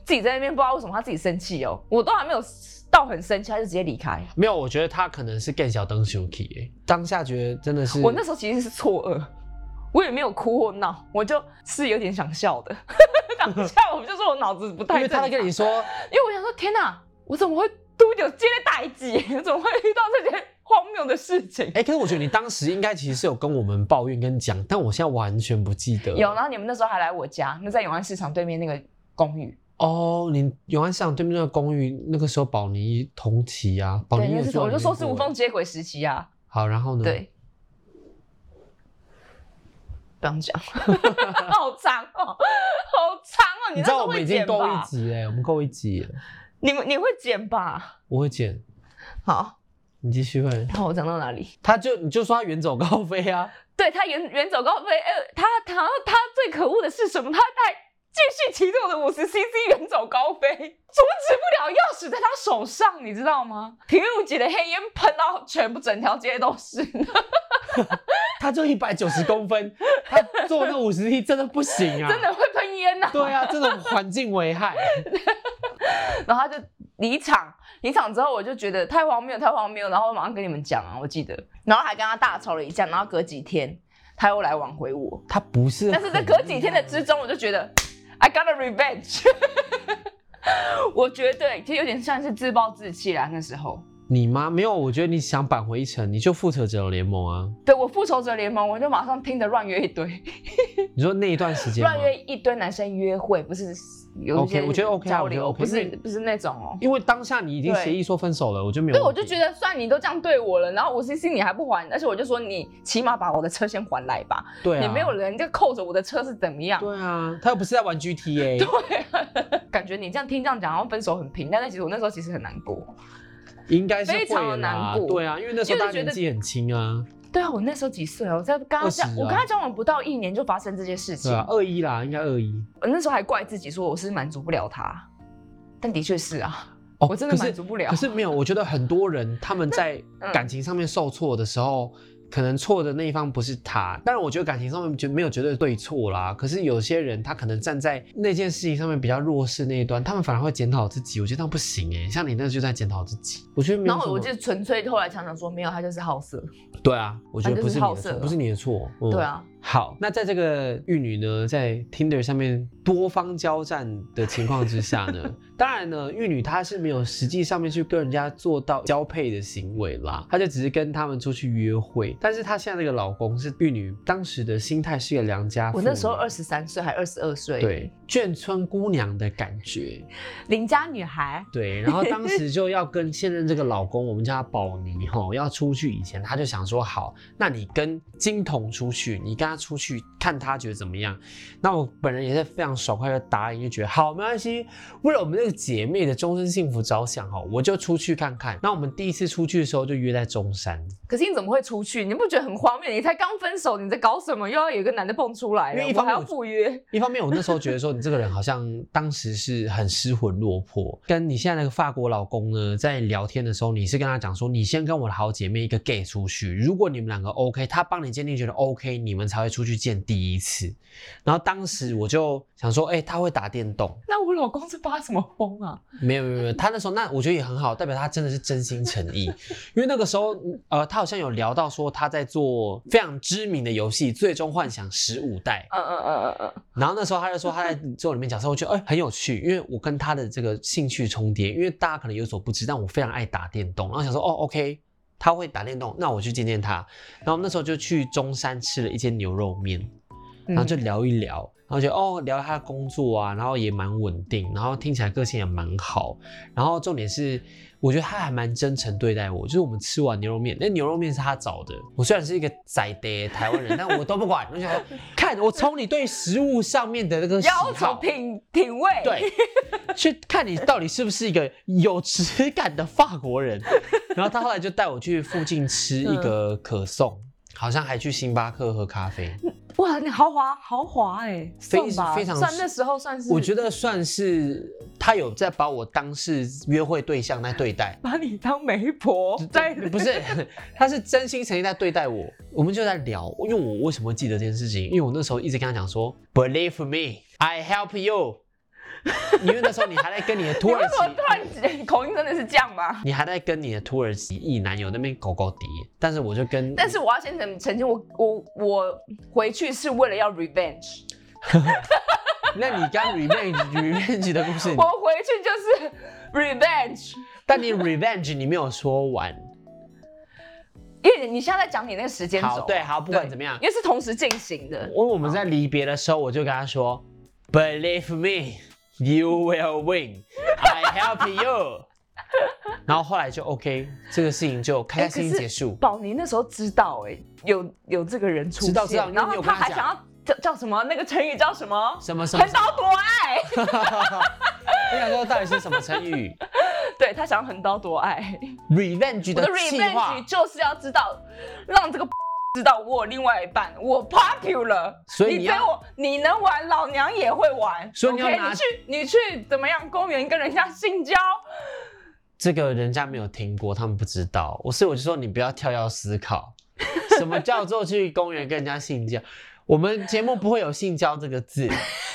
自己在那边不知道为什么他自己生气哦，我都还没有到很生气，他就直接离开。 没有，我觉得他可能是更小灯生气哎，当下觉得真的是。 我那时候其实是错愕，我也没有哭或闹，我就是有点想笑的。当下我就说我脑子不太正常， 因为他在跟你说， 因为我想说天哪，我怎么会都有接代际，怎么会遇到这件荒谬的事情？ 哎、欸，可是我觉得你当时应该其实是有跟我们抱怨跟讲，但我现在完全不记得。 有，然后你们那时候还来我家，那在永安市场对面那个公寓。 哦，你永安市场对面那个公寓，那个时候宝妮同期啊，宝妮有对，我就说是无缝接轨时期啊。 好，然后呢？ 对，不用讲，好长哦，好长哦。 你知道我们已经够一集了，我们够一集了。 你们你会剪吧？ 我会剪。 好， 你继续会。 然后我讲到哪里？ 他就你就说他远走高飞啊。 对他远远走高飞，呃，他他他最可恶的是什么？他还继续骑着我的五十 C C 远走高飞，阻止不了钥匙在他手上，你知道吗？平路姐的黑烟喷到全部整条街都是。 他就一百九十公分，他做那五十 T 真的不行啊， 真的会喷烟呐、啊。 对啊，这种环境危害。 然后他就离场，离场之后我就觉得太荒谬，太荒谬，然后我马上跟你们讲啊，我记得，然后还跟他大吵了一架，然后隔几天他又来挽回我， 他不是， 但是在隔几天的之中，我就觉得 I got a revenge， 我觉得对，就有点像是自暴自弃啦那时候。 你吗？没有，我觉得你想扳回一城，你就复仇者联盟啊。 对，我复仇者联盟，我就马上听着乱约一堆。 你说那一段时间乱约一堆男生约会，不是有一些 OK， 我觉得 OK， 交流， OK， 不是不是那种哦。 因为当下你已经协议说分手了，我就没有。 对，我就觉得，算你都这样对我了，然后五 C C 你还不还，而且我就说你起码把我的车先还来吧。 对啊， 你没有人就扣着我的车是怎么样？ 对啊，他又不是在玩 G T A。 对、啊，感觉你这样听这样讲，然后分手很平，但是其实我那时候其实很难过。 应该是会啦， 非常的难过。 对啊，因为那时候他年纪很轻啊。 对啊，我那时候几岁啊？我在跟他交，啊、我跟他交往不到一年就发生这件事情。 对啊，二一啦，应该二一。 我那时候还怪自己说我是满足不了他，但的确是啊， 哦、 我真的满足不了。 可是, 可是没有，我觉得很多人他们在感情上面受挫的时候。嗯可能错的那一方不是他，当然我觉得感情上面就没有绝对对错啦。可是有些人他可能站在那件事情上面比较弱势那一端，他们反而会检讨自己。我觉得这样不行哎、欸，像你那就在检讨自己。我觉得没有。 然后我就纯粹后来常常说没有，他就是好色。 对啊，我觉得不是你的错，不是你的错。 嗯、对啊。 好，那在这个玉女呢，在 Tinder 上面多方交战的情况之下呢，当然呢，玉女她是没有实际上面去跟人家做到交配的行为啦，她就只是跟他们出去约会。但是她现在这个老公是玉女当时的心态是个良家妇女， 我那时候二十三岁还二十二岁， 对，眷村姑娘的感觉， 邻家女孩， 对。然后当时就要跟现任这个老公，我们叫他宝妮齁，要出去以前，他就想说，好，那你跟金童出去，你跟他出去看他觉得怎么样？那我本人也是非常爽快的答应，就觉得好，没关系，为了我们那个姐妹的终身幸福着想齁，我就出去看看。那我们第一次出去的时候就约在中山。 可是你怎么会出去？你不觉得很荒谬？你才刚分手，你在搞什么？又要有一个男的蹦出来， 因为一方面我还要赴约。 一方面我那时候觉得说，你这个人好像当时是很失魂落魄。跟你现在那个法国老公呢，在聊天的时候，你是跟他讲说，你先跟我的好姐妹一个 gay 出去，如果你们两个 OK， 他帮你鉴定觉得 OK， 你们才会出去见第一次。然后当时我就想说，哎、欸，他会打电动。 那我老公是发什么疯啊？ 没有没有没有，他那时候那我觉得也很好，代表他真的是真心诚意。因为那个时候，呃，他好像有聊到说他在做非常知名的游戏《最终幻想十五代》。 嗯嗯嗯嗯嗯。然后那时候他就说他在做里面角色，我觉得哎、欸、很有趣，因为我跟他的这个兴趣重叠。因为大家可能有所不知，但我非常爱打电动，然后想说哦 OK。他会打电动，那我去见见他。然后我们那时候就去中山吃了一间牛肉面，然后就聊一聊，然后就哦聊他的工作啊，然后也蛮稳定，然后听起来个性也蛮好。然后重点是，我觉得他还蛮真诚对待我。就是我们吃完牛肉面，那牛肉面是他找的。我虽然是一个宅的台湾人，但我都不管。我就说，看我从你对食物上面的那个喜好、 要求品品味， 对，去看你到底是不是一个有质感的法国人。然后他后来就带我去附近吃一个可颂，嗯、好像还去星巴克喝咖啡。 哇，你豪华豪华哎、欸， 非非常算那时候算是， 我觉得算是他有在把我当是约会对象在对待， 把你当媒婆在， 不是，他是真心诚意在对待我。我们就在聊，因为我为什么会记得这件事情？因为我那时候一直跟他讲说 ，Believe me, I help you。 因为那时候你还在跟你的土耳其， 你为什么突然口音真的是这样吗？ 你还在跟你的土耳其异男友那边狗狗敌，但是我就跟， 但是我要先澄澄清，我我我回去是为了要 revenge。 那你刚 revenge revenge 的故事， 我回去就是 revenge。 但你 revenge 你没有说完。 因为你现在在讲你那个时间轴， 好，对，好，不管怎么样， 因为是同时进行的。 我我们在离别的时候，我就跟他说 ，Believe me, you will win. I help you. 然后后来就 OK， 这个事情就开开心心结束。 宝妮那时候知道哎、欸，有有这个人出现， 知道知道， 然后他还想要叫叫什么？那个成语叫什么？ 什么什么？ 横刀夺爱。 我想说到底是什么成语？ 对他想要横刀夺爱 ，revenge 的计划 revenge 就是要知道，让这个知道我有另外一半，我 popular， 所以你要你我你能玩，老娘也会玩， 所以你要拿 okay, 你去你去怎么样？公园跟人家性交， 这个人家没有听过，他们不知道，我所以我就说你不要跳跃思考，什么叫做去公园跟人家性交？我们节目不会有性交这个字。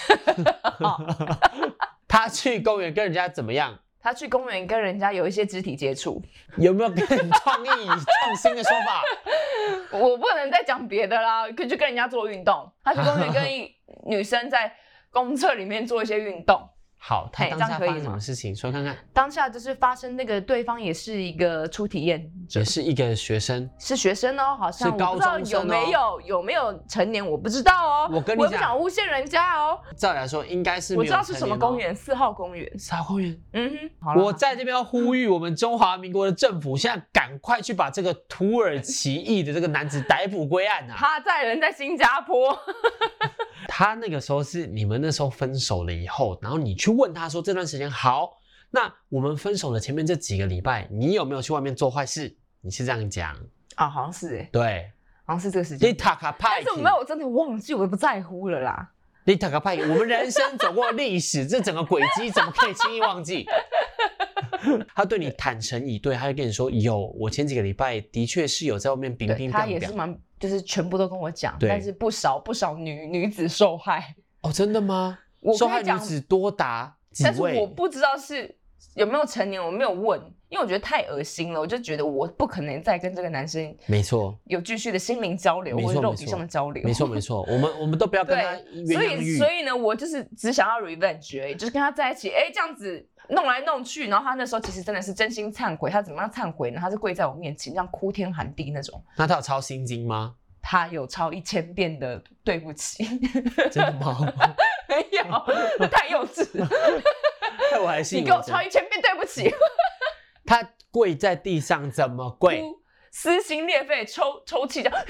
他去公园跟人家怎么样？ 他去公园跟人家有一些肢体接触， 有没有更创意、创新的说法？ 我不能再讲别的啦，可以去跟人家做运动。他去公园跟女生在公厕里面做一些运动。 好，他当下发生什么事情？说看看。 当下就是发生那个对方也是一个初体验者， 也是一个学生， 是学生哦，好像是高中生、哦、 我不知道有没有有没有成年，我不知道哦。 我跟你讲， 我也不想诬陷人家哦。 照理来说应该是没有成年、哦、 我知道是什么公园，四号公园。 四号公园。 嗯哼，好， 我在这边要呼吁我们中华民国的政府，现在赶快去把这个土耳其裔的这个男子逮捕归案啊！ 他在人在新加坡。 他那个时候是你们那时候分手了以后，然后你去问他说这段时间好，那我们分手的前面这几个礼拜，你有没有去外面做坏事？你是这样讲啊？好像是哎、欸， 对， 好像是这个时间。 你塔卡派， 但是没有，我真的忘记，我不在乎了啦。 你塔卡派，我们人生走过历史，这整个轨迹怎么可以轻易忘记？他对你坦诚以对，他就跟你说有，我前几个礼拜的确是有在外面冰冰他也是蛮，就是全部都跟我讲，但是不少不少女女子受害。 哦，真的吗？ 我受害女子多达几位？ 但是我不知道是有没有成年，我没有问，因为我觉得太恶心了，我就觉得我不可能再跟这个男生没错有继续的心灵交流或者肉体上的交流。 没错没错，我们我们都不要跟他鸳鸯浴。 所以所以呢，我就是只想要 revenge 而已，就是跟他在一起，哎，这样子弄来弄去，然后他那时候其实真的是真心忏悔。他怎么样忏悔呢？他是跪在我面前，这样哭天喊地那种。 那他有抄心经吗？ 他有抄一千遍的对不起。 真的吗？ 没有，那太幼稚了。 我还信你给我抄一千遍对不起。 他跪在地上怎么跪？ 撕心裂肺，抽抽泣的。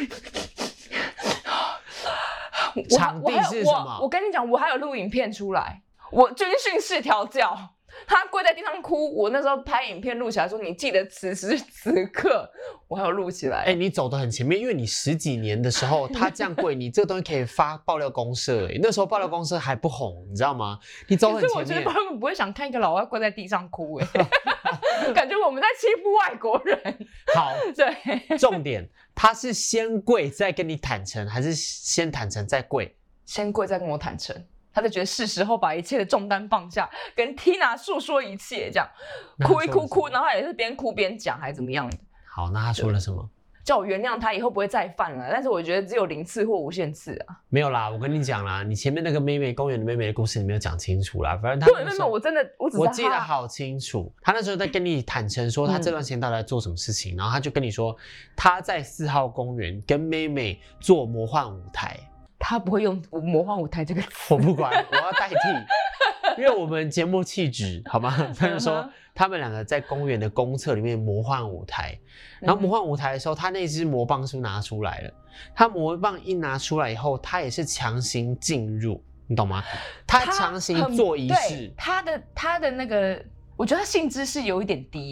场地是什么？ 我, 我, 我跟你讲，我还有录影片出来，我军训式调教。他跪在地上哭，我那时候拍影片录起来说，你记得此时此刻，我还有录起来。 哎、欸，你走得很前面，因为你十几年的时候，他这样跪，你这个东西可以发爆料公社、欸，那时候爆料公社还不红，你知道吗？你走很前面。 可是我觉得他们不会想看一个老外跪在地上哭、欸，哎，感觉我们在欺负外国人。 好， 对， 重点，他是先跪再跟你坦诚，还是先坦诚再跪？ 先跪再跟我坦诚。他就觉得是时候把一切的重担放下，跟 Tina 诉说一切，这样哭一哭哭，然后他也是边哭边讲，还怎么样的。 好，那他说了什么？ 叫我原谅他，以后不会再犯了。但是我觉得只有零次或无限次啊。 没有啦，我跟你讲啦，你前面那个妹妹公园的妹妹的故事你没有讲清楚啦。反正他对妹妹，我真的我只我记得好清楚。他那时候在跟你坦诚说他这段时间到底在做什么事情，嗯、然后他就跟你说他在四号公园跟妹妹做魔幻舞台。 他不会用魔幻舞台这个词， 我不管，我要代替，因为我们节目气质，好吗？他就说他们两个在公园的公厕里面魔幻舞台，然后魔幻舞台的时候，他那支魔棒是不是拿出来了？他魔棒一拿出来以后，他也是强行进入，你懂吗？他强行做仪式， 他的他的那个。我觉得他兴致是有一点低耶。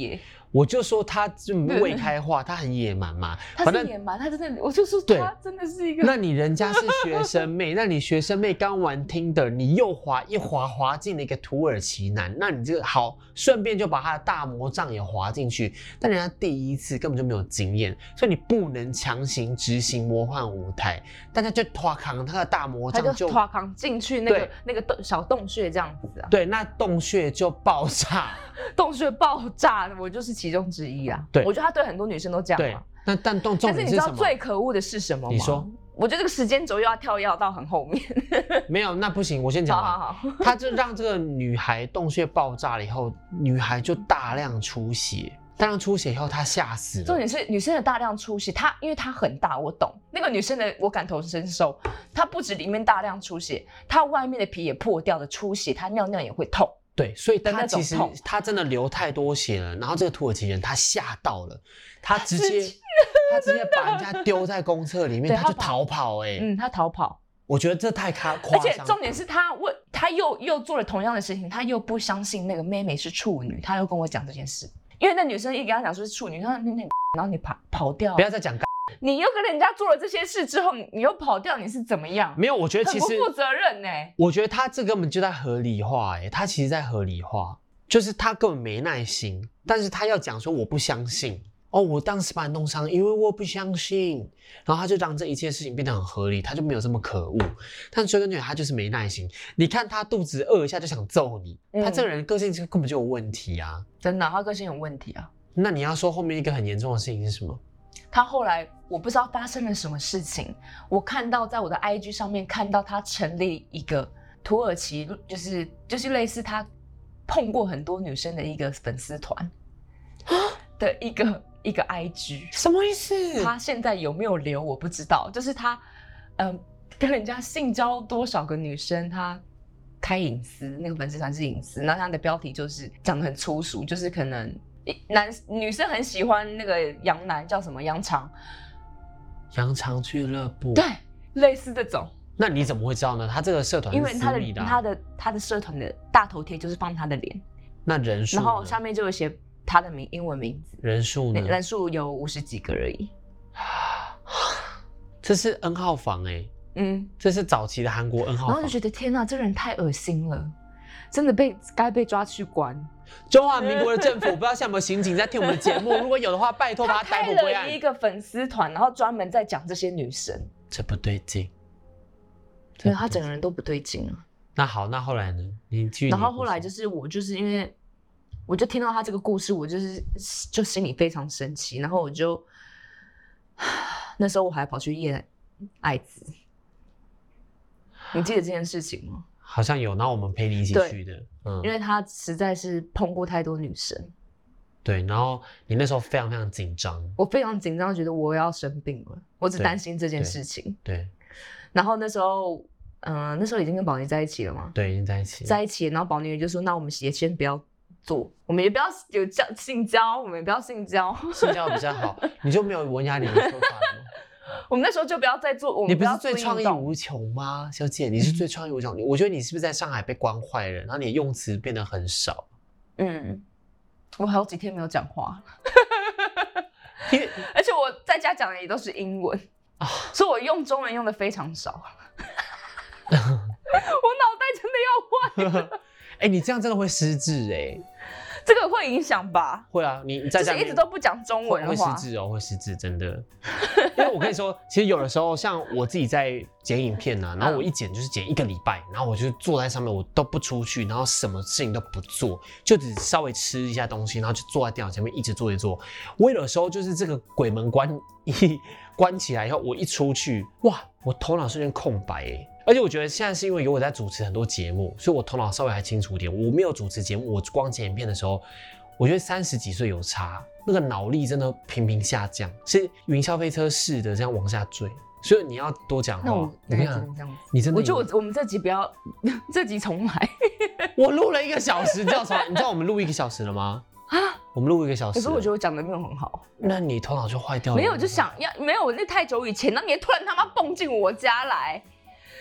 我就说他就未开化，他很野蛮嘛。 他是野蛮，他真的，我就说他真的是一个。 那你人家是学生妹，那你学生妹刚玩Tinder，你又滑一滑滑进了一个土耳其男，那你这个好，顺便就把他的大魔杖也滑进去。但人家第一次根本就没有经验，所以你不能强行执行魔幻舞台，大家就拖扛他的大魔杖就拖扛进去那个那个洞小洞穴这样子啊。 对，那洞穴就爆炸， 洞穴爆炸，我就是其中之一啊。对，我觉得他对很多女生都这样嘛。 那但重点是什么？但是你知道最可恶的是什么吗？ 你说。 我觉得这个时间轴又要跳跃到很后面。 没有，那不行，我先讲完。 好好好。 他就让这个女孩洞穴爆炸了以后，女孩就大量出血。大量出血以后，她吓死了。 重点是女生的大量出血，她因为她很大，我懂。那个女生的我感同身受，她不止里面大量出血，她外面的皮也破掉的出血，她尿尿也会痛。 对，所以他其实他真的流太多血了，然后这个土耳其人他吓到了，他直接他直接把人家丢在公厕里面，他就逃跑哎、欸， 嗯，他逃跑， 我觉得这太夸张， 而且重点是他问他又又做了同样的事情，他又不相信那个妹妹是处女，他又跟我讲这件事，因为那女生一跟他讲说是处女，他说那那然后你跑跑掉， 不要再讲。 你又跟人家做了这些事之后，你又跑掉，你是怎么样？ 没有，我觉得其实很不负责任呢、欸。 我觉得他这根本就在合理化、欸，哎，他其实在合理化，就是他根本没耐心，但是他要讲说我不相信哦，我当时把你弄伤，因为我不相信，然后他就让这一切事情变得很合理，他就没有这么可恶。但追根女他就是没耐心，你看他肚子饿一下就想揍你，嗯、他这个人个性根本就有问题啊， 真的，他个性有问题啊。 那你要说后面一个很严重的事情是什么？ 他后来我不知道发生了什么事情，我看到在我的 I G 上面看到他成立一个土耳其，就是就是类似他碰过很多女生的一个粉丝团的一个一个 I G， 什么意思？ 他现在有没有留我不知道，就是他嗯、呃、跟人家性交多少个女生，他开隐私，那个粉丝团是隐私，然后他的标题就是讲得很粗俗，就是可能。男女生很喜欢那个洋男叫什么羊肠， 羊肠俱乐部， 对，类似这种。 那你怎么会知道呢？他这个社团是私密的、啊， 因为他的他的他的社团的大头贴就是放他的脸， 那人数， 然后上面就有写他的名英文名字， 人数呢？ 人数有五十几个而已。 这是 N 号房哎、欸，嗯，这是早期的韩国 N 号房， 然后就觉得天哪，这个人太恶心了，真的被该被抓去关。 中华民国的政府不知道现在有没有刑警在听我们的节目，如果有的话，拜托把他逮捕归案。 他开了一个粉丝团，然后专门在讲这些女生， 这不对劲。 对，他整个人都不对劲了。 那好，那后来呢？你继续。 然后后来就是我就是因为，我就听到他这个故事，我就是就心里非常生气，然后我就那时候我还跑去验艾滋，你记得这件事情吗？ 好像有，然后我们陪你一起去的， 嗯，因为他实在是碰过太多女生， 对，然后你那时候非常非常紧张， 我非常紧张，觉得我要生病了，我只担心这件事情， 对，对， 然后那时候，嗯、呃，那时候已经跟宝妮在一起了嘛， 对，已经在一起， 在一起，然后宝妮就说，那我们也先不要做，我们也不要有交性交，我们也不要性交， 性交比较好，你就没有文雅你的说法了吗？ 我们那时候就不要再做，我们你不是最创意无穷吗，小姐？你是最创意无穷。我觉得你是不是在上海被关坏了，然后你的用词变得很少？ 嗯，我好几天没有讲话，而且我在家讲的也都是英文啊，所以我用中文用的非常少。我脑袋真的要坏了。 哎、欸，你这样真的会失智哎、欸。 这个会影响吧？ 会啊，你在家就是一直都不讲中文的话， 会失智哦，会失智，真的。因为我跟你说，其实有的时候，像我自己在剪影片啊，然后我一剪就是剪一个礼拜，然后我就坐在上面，我都不出去，然后什么事情都不做，就只稍微吃一下东西，然后就坐在电脑前面一直做一做。我有的时候就是这个鬼门关一关起来以后，我一出去，哇，我头脑瞬间空白哎、欸。而且我觉得现在是因为有我在主持很多节目，所以我头脑稍微还清楚一点。我没有主持节目，我光剪影片的时候，我觉得三十几岁有差，那个脑力真的频频下降，是云霄飞车式的这样往下坠。所以你要多讲话。 那我大概只能这样子。 你真的？ 我觉得我们这集不要，这集重来。 我录了一个小时，你知道重来？你知道我们录一个小时了吗？啊，我们录一个小时。 可是我觉得我讲的没有很好。 那你头脑就坏掉了。 没有，就想要没有，那太久以前，那你突然他妈蹦进我家来。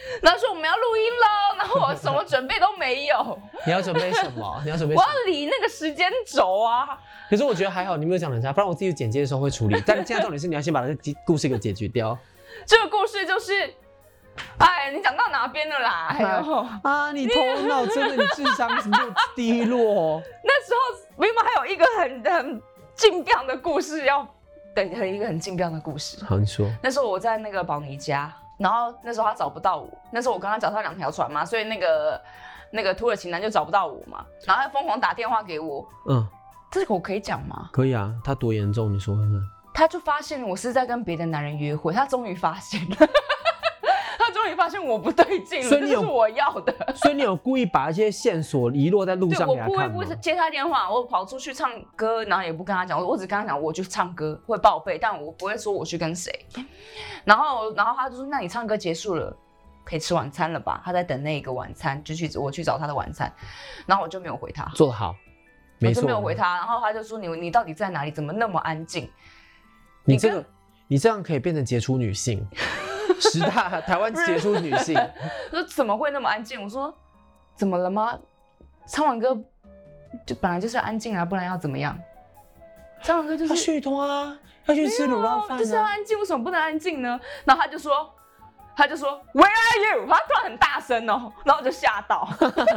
然后说我们要录音喽，然后我什么准备都没有。 你要准备什么？你要准备什么？ 我要理那个时间轴啊。 可是我觉得还好，你没有讲人家，不然我自己剪接的时候会处理。但现在重点是你要先把这个故事给解决掉。 这个故事就是，哎，你讲到哪边了啦？哎呦啊，你头脑真的，你智商怎么低落？ 那时候明明还有一个很很劲爆的故事要，对，有一个很劲爆的故事。 好，你说。 那时候我在那个宝妮家，然后那时候他找不到我，那时候我跟他脚踏两条船嘛，所以那个那个土耳其男就找不到我嘛，然后他疯狂打电话给我。嗯。这个我可以讲吗？ 可以啊，他多严重？你说看看。 他就发现我是在跟别的男人约会，他终于发现了，他终于发现我不对劲了，这是我要的。 所以你有故意把一些线索遗落在路上给他看吗？ 对，我不会不接他电话，我跑出去唱歌，然后也不跟他讲，我只跟他讲我就唱歌会报备，但我不会说我去跟谁。然后然后他就说，那你唱歌结束了，可以吃晚餐了吧？他在等那个晚餐，就去我去找他的晚餐，然后我就没有回他。 做得好。 我就没有回他，然后他就说你你到底在哪里？怎么那么安静？ 你这个你这样可以变成杰出女性，十大台湾杰出女性。 说怎么会那么安静？我说怎么了吗？唱完歌就本来就是安静啊，不然要怎么样？唱完歌就是要续托啊，要去吃卤肉饭、啊， 就是要安静，为什么不能安静呢？然后他就说。他就说 Where are you？ 他突然很大声哦，然后我就吓到，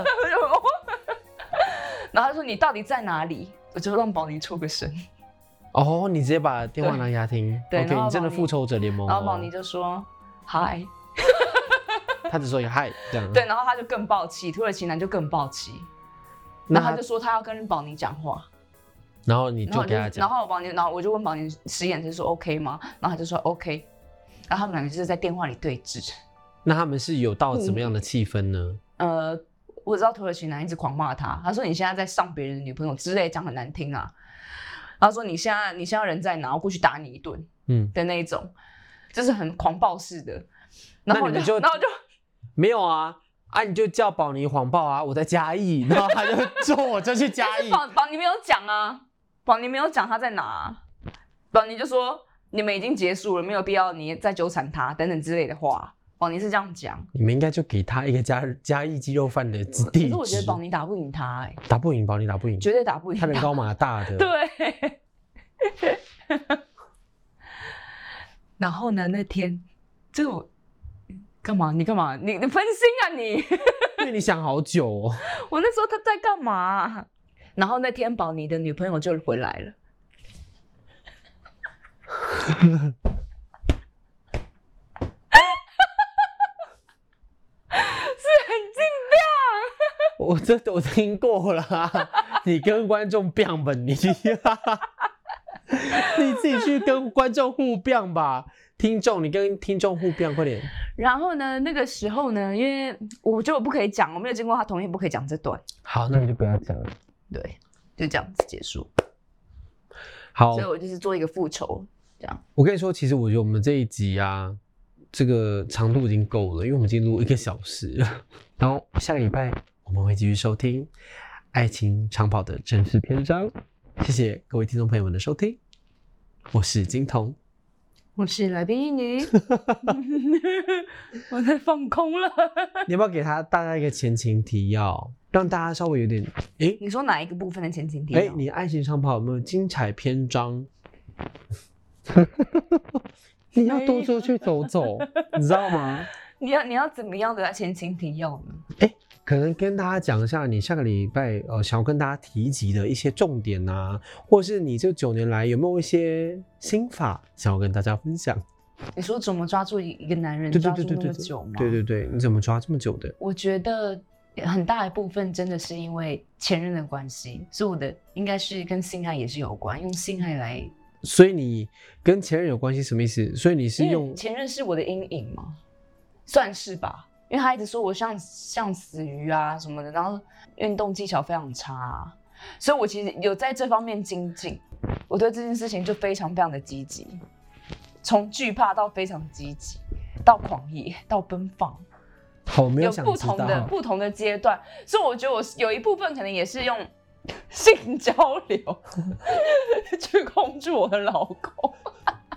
然后他说你到底在哪里？我就让宝妮出个声。 哦，你直接把电话拿给他听。 对 ，OK， 你真的复仇者联盟、哦。 然后宝妮就说 Hi， 他只说一个 Hi 这样。 对，然后他就更爆气，土耳其男就更爆气，然后他就说他要跟宝妮讲话。 然后你就给他讲， 然后宝妮，然后我就问宝妮使眼色说 OK 吗？然后他就说 OK。然后他们两个就是在电话里对峙。 那他们是有到怎么样的气氛呢？ 呃，我知道土耳其男一直狂骂他，他说你现在在上别人的女朋友之类，讲很难听啊。他说你现在你现在人在哪？我过去打你一顿，嗯的那一种，就是很狂暴式的。然后我就，然后就没有啊啊！你就叫宝妮谎报啊，我在嘉义，然后他就说我就去嘉义。 宝宝妮没有讲啊，宝妮没有讲他在哪、啊，宝妮就说。你们已经结束了，没有必要你再纠缠他等等之类的话。宝妮是这样讲， 你们应该就给他一个嘉嘉义鸡肉饭的地址。 可是我觉得宝妮打不赢他、欸， 打不赢，宝妮打不赢， 绝对打不赢他。 他人高马大的。 对。然后呢？那天，这个我干嘛？你干嘛？你你分心啊你？ 因为你想好久哦。 我那时候他在干嘛？然后那天宝妮的女朋友就回来了。是很劲爆。 我这我听过了、啊，你跟观众辩吧你，你自己去跟观众互辩吧。听众，你跟听众互辩，快点。 然后呢，那个时候呢，因为我觉得我不可以讲，我没有经过他同意，不可以讲这段。 好，那你就不要讲了。 对，就这样子结束。 好， 所以我就是做一个复仇。这样， 我跟你说，其实我觉得我们这一集啊，这个长度已经够了，因为我们已经录一个小时了。然后下个礼拜我们会继续收听《爱情长跑》的正式篇章。谢谢各位听众朋友们的收听，我是金童， 我是来宾一女，我在放空了。 你要不要给他大家一个前情提要，让大家稍微有点诶？ 你说哪一个部分的前情提要？ 诶，你爱情长跑有没有精彩篇章？你要多出去走走，你知道吗？ 你要你要怎么样的前情提要呢？ 哎，可能跟大家讲一下，你下个礼拜呃想要跟大家提及的一些重点啊，或者是你这九年来有没有一些心法想要跟大家分享？ 你说怎么抓住一个男人抓住那么久吗？ 对对对，你怎么抓这么久的？ 我觉得很大一部分真的是因为前任的关系，所以我的应该是跟性爱也是有关，用性爱来。 所以你跟前任有关系什么意思？所以你是用前任是我的阴影吗？算是吧，因为他一直说我像像死鱼啊什么的，然后运动技巧非常差、啊，所以我其实有在这方面精进。我对这件事情就非常非常的积极，从惧怕到非常积极，到狂野，到奔放。 好，没有想知道有不同的不同的阶段，所以我觉得我有一部分可能也是用性交流去控制我的老公。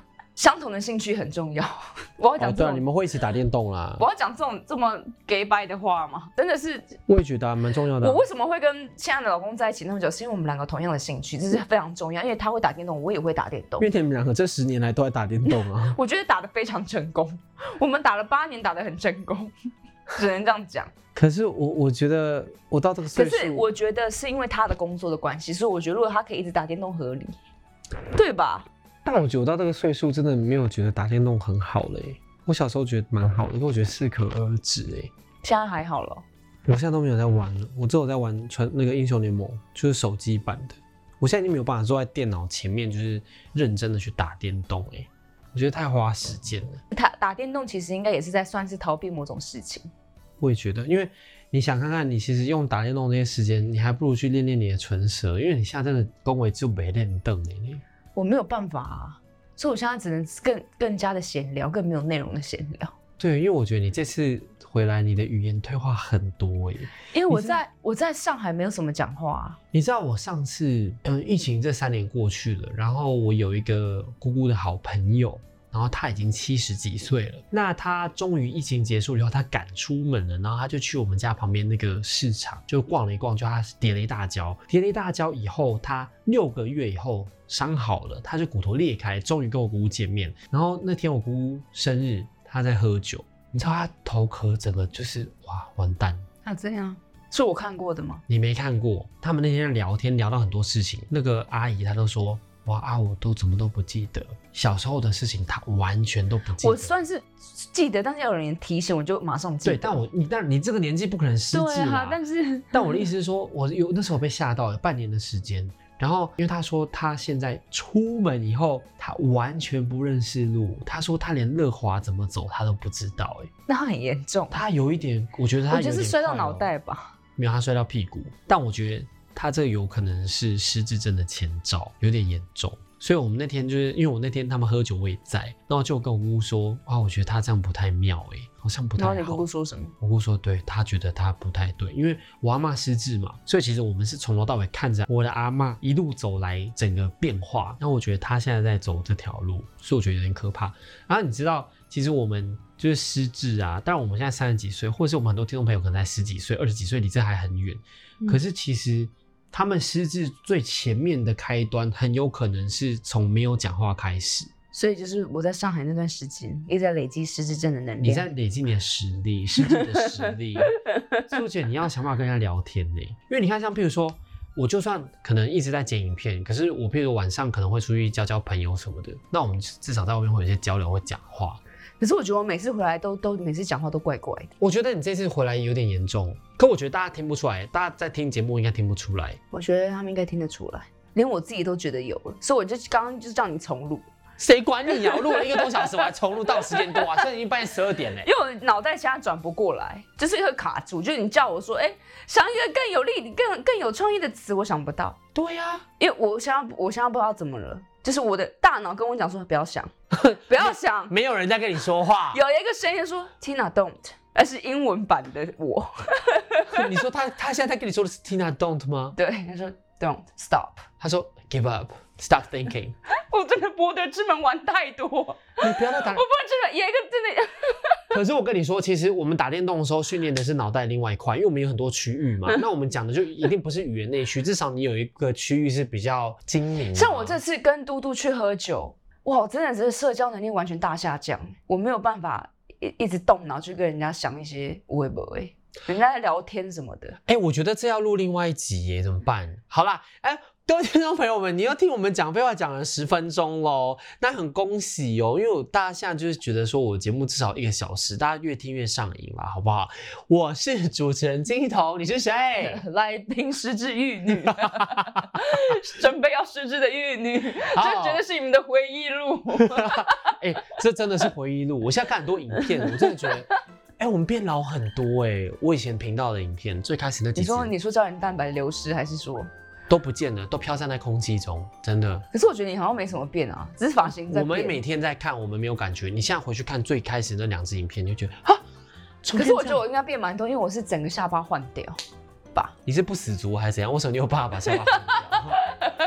相同的兴趣很重要。我要讲这种、 哦，对啊，你们会一起打电动啦。 我要讲这种这么 gay bye 的话吗？真的是， 我也觉得蛮、啊、重要的、啊。 我为什么会跟现在的老公在一起那么久？是因为我们两个同样的兴趣，这是非常重要。因为他会打电动，我也会打电动。 因为你们两个这十年来都在打电动啊。 我觉得打得非常成功，我们打了八年，打得很成功，只能这样讲。 可是我我觉得我到这个岁数， 可是我觉得是因为他的工作的关系，所以我觉得如果他可以一直打电动合理，对吧？ 但我觉得我到这个岁数真的没有觉得打电动很好了耶。我小时候觉得蛮好的，可我觉得适可而止哎。 现在还好了， 我现在都没有在玩了，我只有在玩传那个英雄联盟，就是手机版的。我现在已经没有办法坐在电脑前面，就是认真的去打电动哎，我觉得太花时间了。 打打电动其实应该也是在算是逃避某种事情。 我也觉得，因为你想看看，你其实用打电动那些时间，你还不如去练练你的唇舌，因为你现在真的恭维就没练凳哎。 我没有办法啊，所以我现在只能更更加的闲聊，更没有内容的闲聊。 对，因为我觉得你这次回来，你的语言退化很多耶。 因为我在我在上海没有什么讲话啊。 你知道我上次，嗯，疫情这三年过去了，然后我有一个姑姑的好朋友，然后他已经七十几岁了。那他终于疫情结束以后，他敢出门了，然后他就去我们家旁边那个市场，就逛了一逛，就他跌了一大跤，跌了一大跤以后，他六个月以后伤好了，他就骨头裂开，终于跟我姑姑见面。然后那天我姑姑生日，他在喝酒，你知道他头壳整个就是哇完蛋。 啊，这样是我看过的吗？ 你没看过？他们那天聊天聊到很多事情，那个阿姨她都说。哇啊！我都怎么都不记得小时候的事情，他完全都不记得。 我算是记得，但是有人提醒，我就马上记得。 对，但我你但你这个年纪不可能失智啦。 对啊，但是但我的意思是说，我有那时候被吓到，有半年的时间。然后因为他说他现在出门以后，他完全不认识路。他说他连乐华怎么走他都不知道。哎， 那很严重。 他有一点，我觉得他有点我觉得是摔到脑袋吧。 没有，他摔到屁股。但我觉得。他这个有可能是失智症的前兆，有点严重，所以我们那天就是因为我那天他们喝酒我也在，然后就跟我姑姑说，哇，我觉得他这样不太妙哎，好像不太好。 然后你姑姑说什么？ 我姑姑说，对，他觉得他不太对，因为我阿嬷失智嘛，所以其实我们是从头到尾看着我的阿嬷一路走来整个变化，然后我觉得他现在在走这条路，所以我觉得有点可怕。然后你知道，其实我们就是失智啊，当然我们现在三十几岁，或者是我们很多听众朋友可能才十几岁、二十几岁，离这还很远，嗯、可是其实。他们失智最前面的开端，很有可能是从没有讲话开始。 所以就是我在上海那段时间，一直在累积失智症的能力。 你在累积你的实力，失智的实力。所以我觉得你要想办法跟人家聊天呢，因为你看，像譬如说，我就算可能一直在剪影片，可是我譬如晚上可能会出去交交朋友什么的，那我们至少在外面会有一些交流，会讲话。 可是我觉得我每次回来都都每次讲话都怪怪的。 我觉得你这次回来有点严重，可我觉得大家听不出来，大家在听节目应该听不出来。 我觉得他们应该听得出来，连我自己都觉得有了，所以我就刚刚就是叫你重录。 谁管你啊！录了一个多小时，我还重录到时间多啊！现在已经半夜十二点嘞。 因为我脑袋现在转不过来，就是会卡住。就是你叫我说，哎、欸，想一个更有力、更更有创意的词，我想不到。 对呀、啊， 因为我现在我现在不知道怎么了，就是我的大脑跟我讲说不要想，不要想， 没有人在跟你说话。 有一个声音说 Tina don't， 而是英文版的我。 你说他他现在在跟你说的是 Tina don't 吗？ 对，他说 don't stop， 他说 give up。Stop thinking 。 我真的博德之门玩太多， 你不要再打。 我不能真的演一个真的。 可是我跟你说，其实我们打电动的时候训练的是脑袋另外一块，因为我们有很多区域嘛。那我们讲的就一定不是语言内区，至少你有一个区域是比较精明。 像我这次跟嘟嘟去喝酒，哇，我真的是社交能力完全大下降，我没有办法一一直动脑去跟人家想一些微博哎，人家在聊天什么的。 哎、欸，我觉得这要录另外一集耶，怎么办？好啦，哎、欸。各位听众朋友们，你要听我们讲废话讲了十分钟咯，那很恭喜哦，因为我大家现在就是觉得说我节目至少一个小时，大家越听越上瘾啦，好不好？我是主持人金一彤，你是谁？ 来宾失智玉女，准备要失智的玉女，这绝对是你们的回忆录。 哎、欸，这真的是回忆录。我现在看很多影片，我真的觉得。哎、欸，我们变老很多哎、欸！我以前频道的影片，最开始那几集， 你说你说胶原蛋白流失，还是说都不见了，都飘散在空气中，真的。 可是我觉得你好像没什么变啊，只是发型在变。 我们每天在看，我们没有感觉。你现在回去看最开始那两支影片，你就觉得啊， 可是我觉得我应该变蛮多，因为我是整个下巴换掉吧。 你是不死族还是怎样？为什么你有办法把下巴换掉？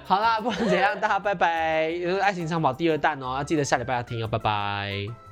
好啦，不管怎样，大家拜拜。有爱情长跑第二弹哦，要记得下礼拜要听哦，拜拜。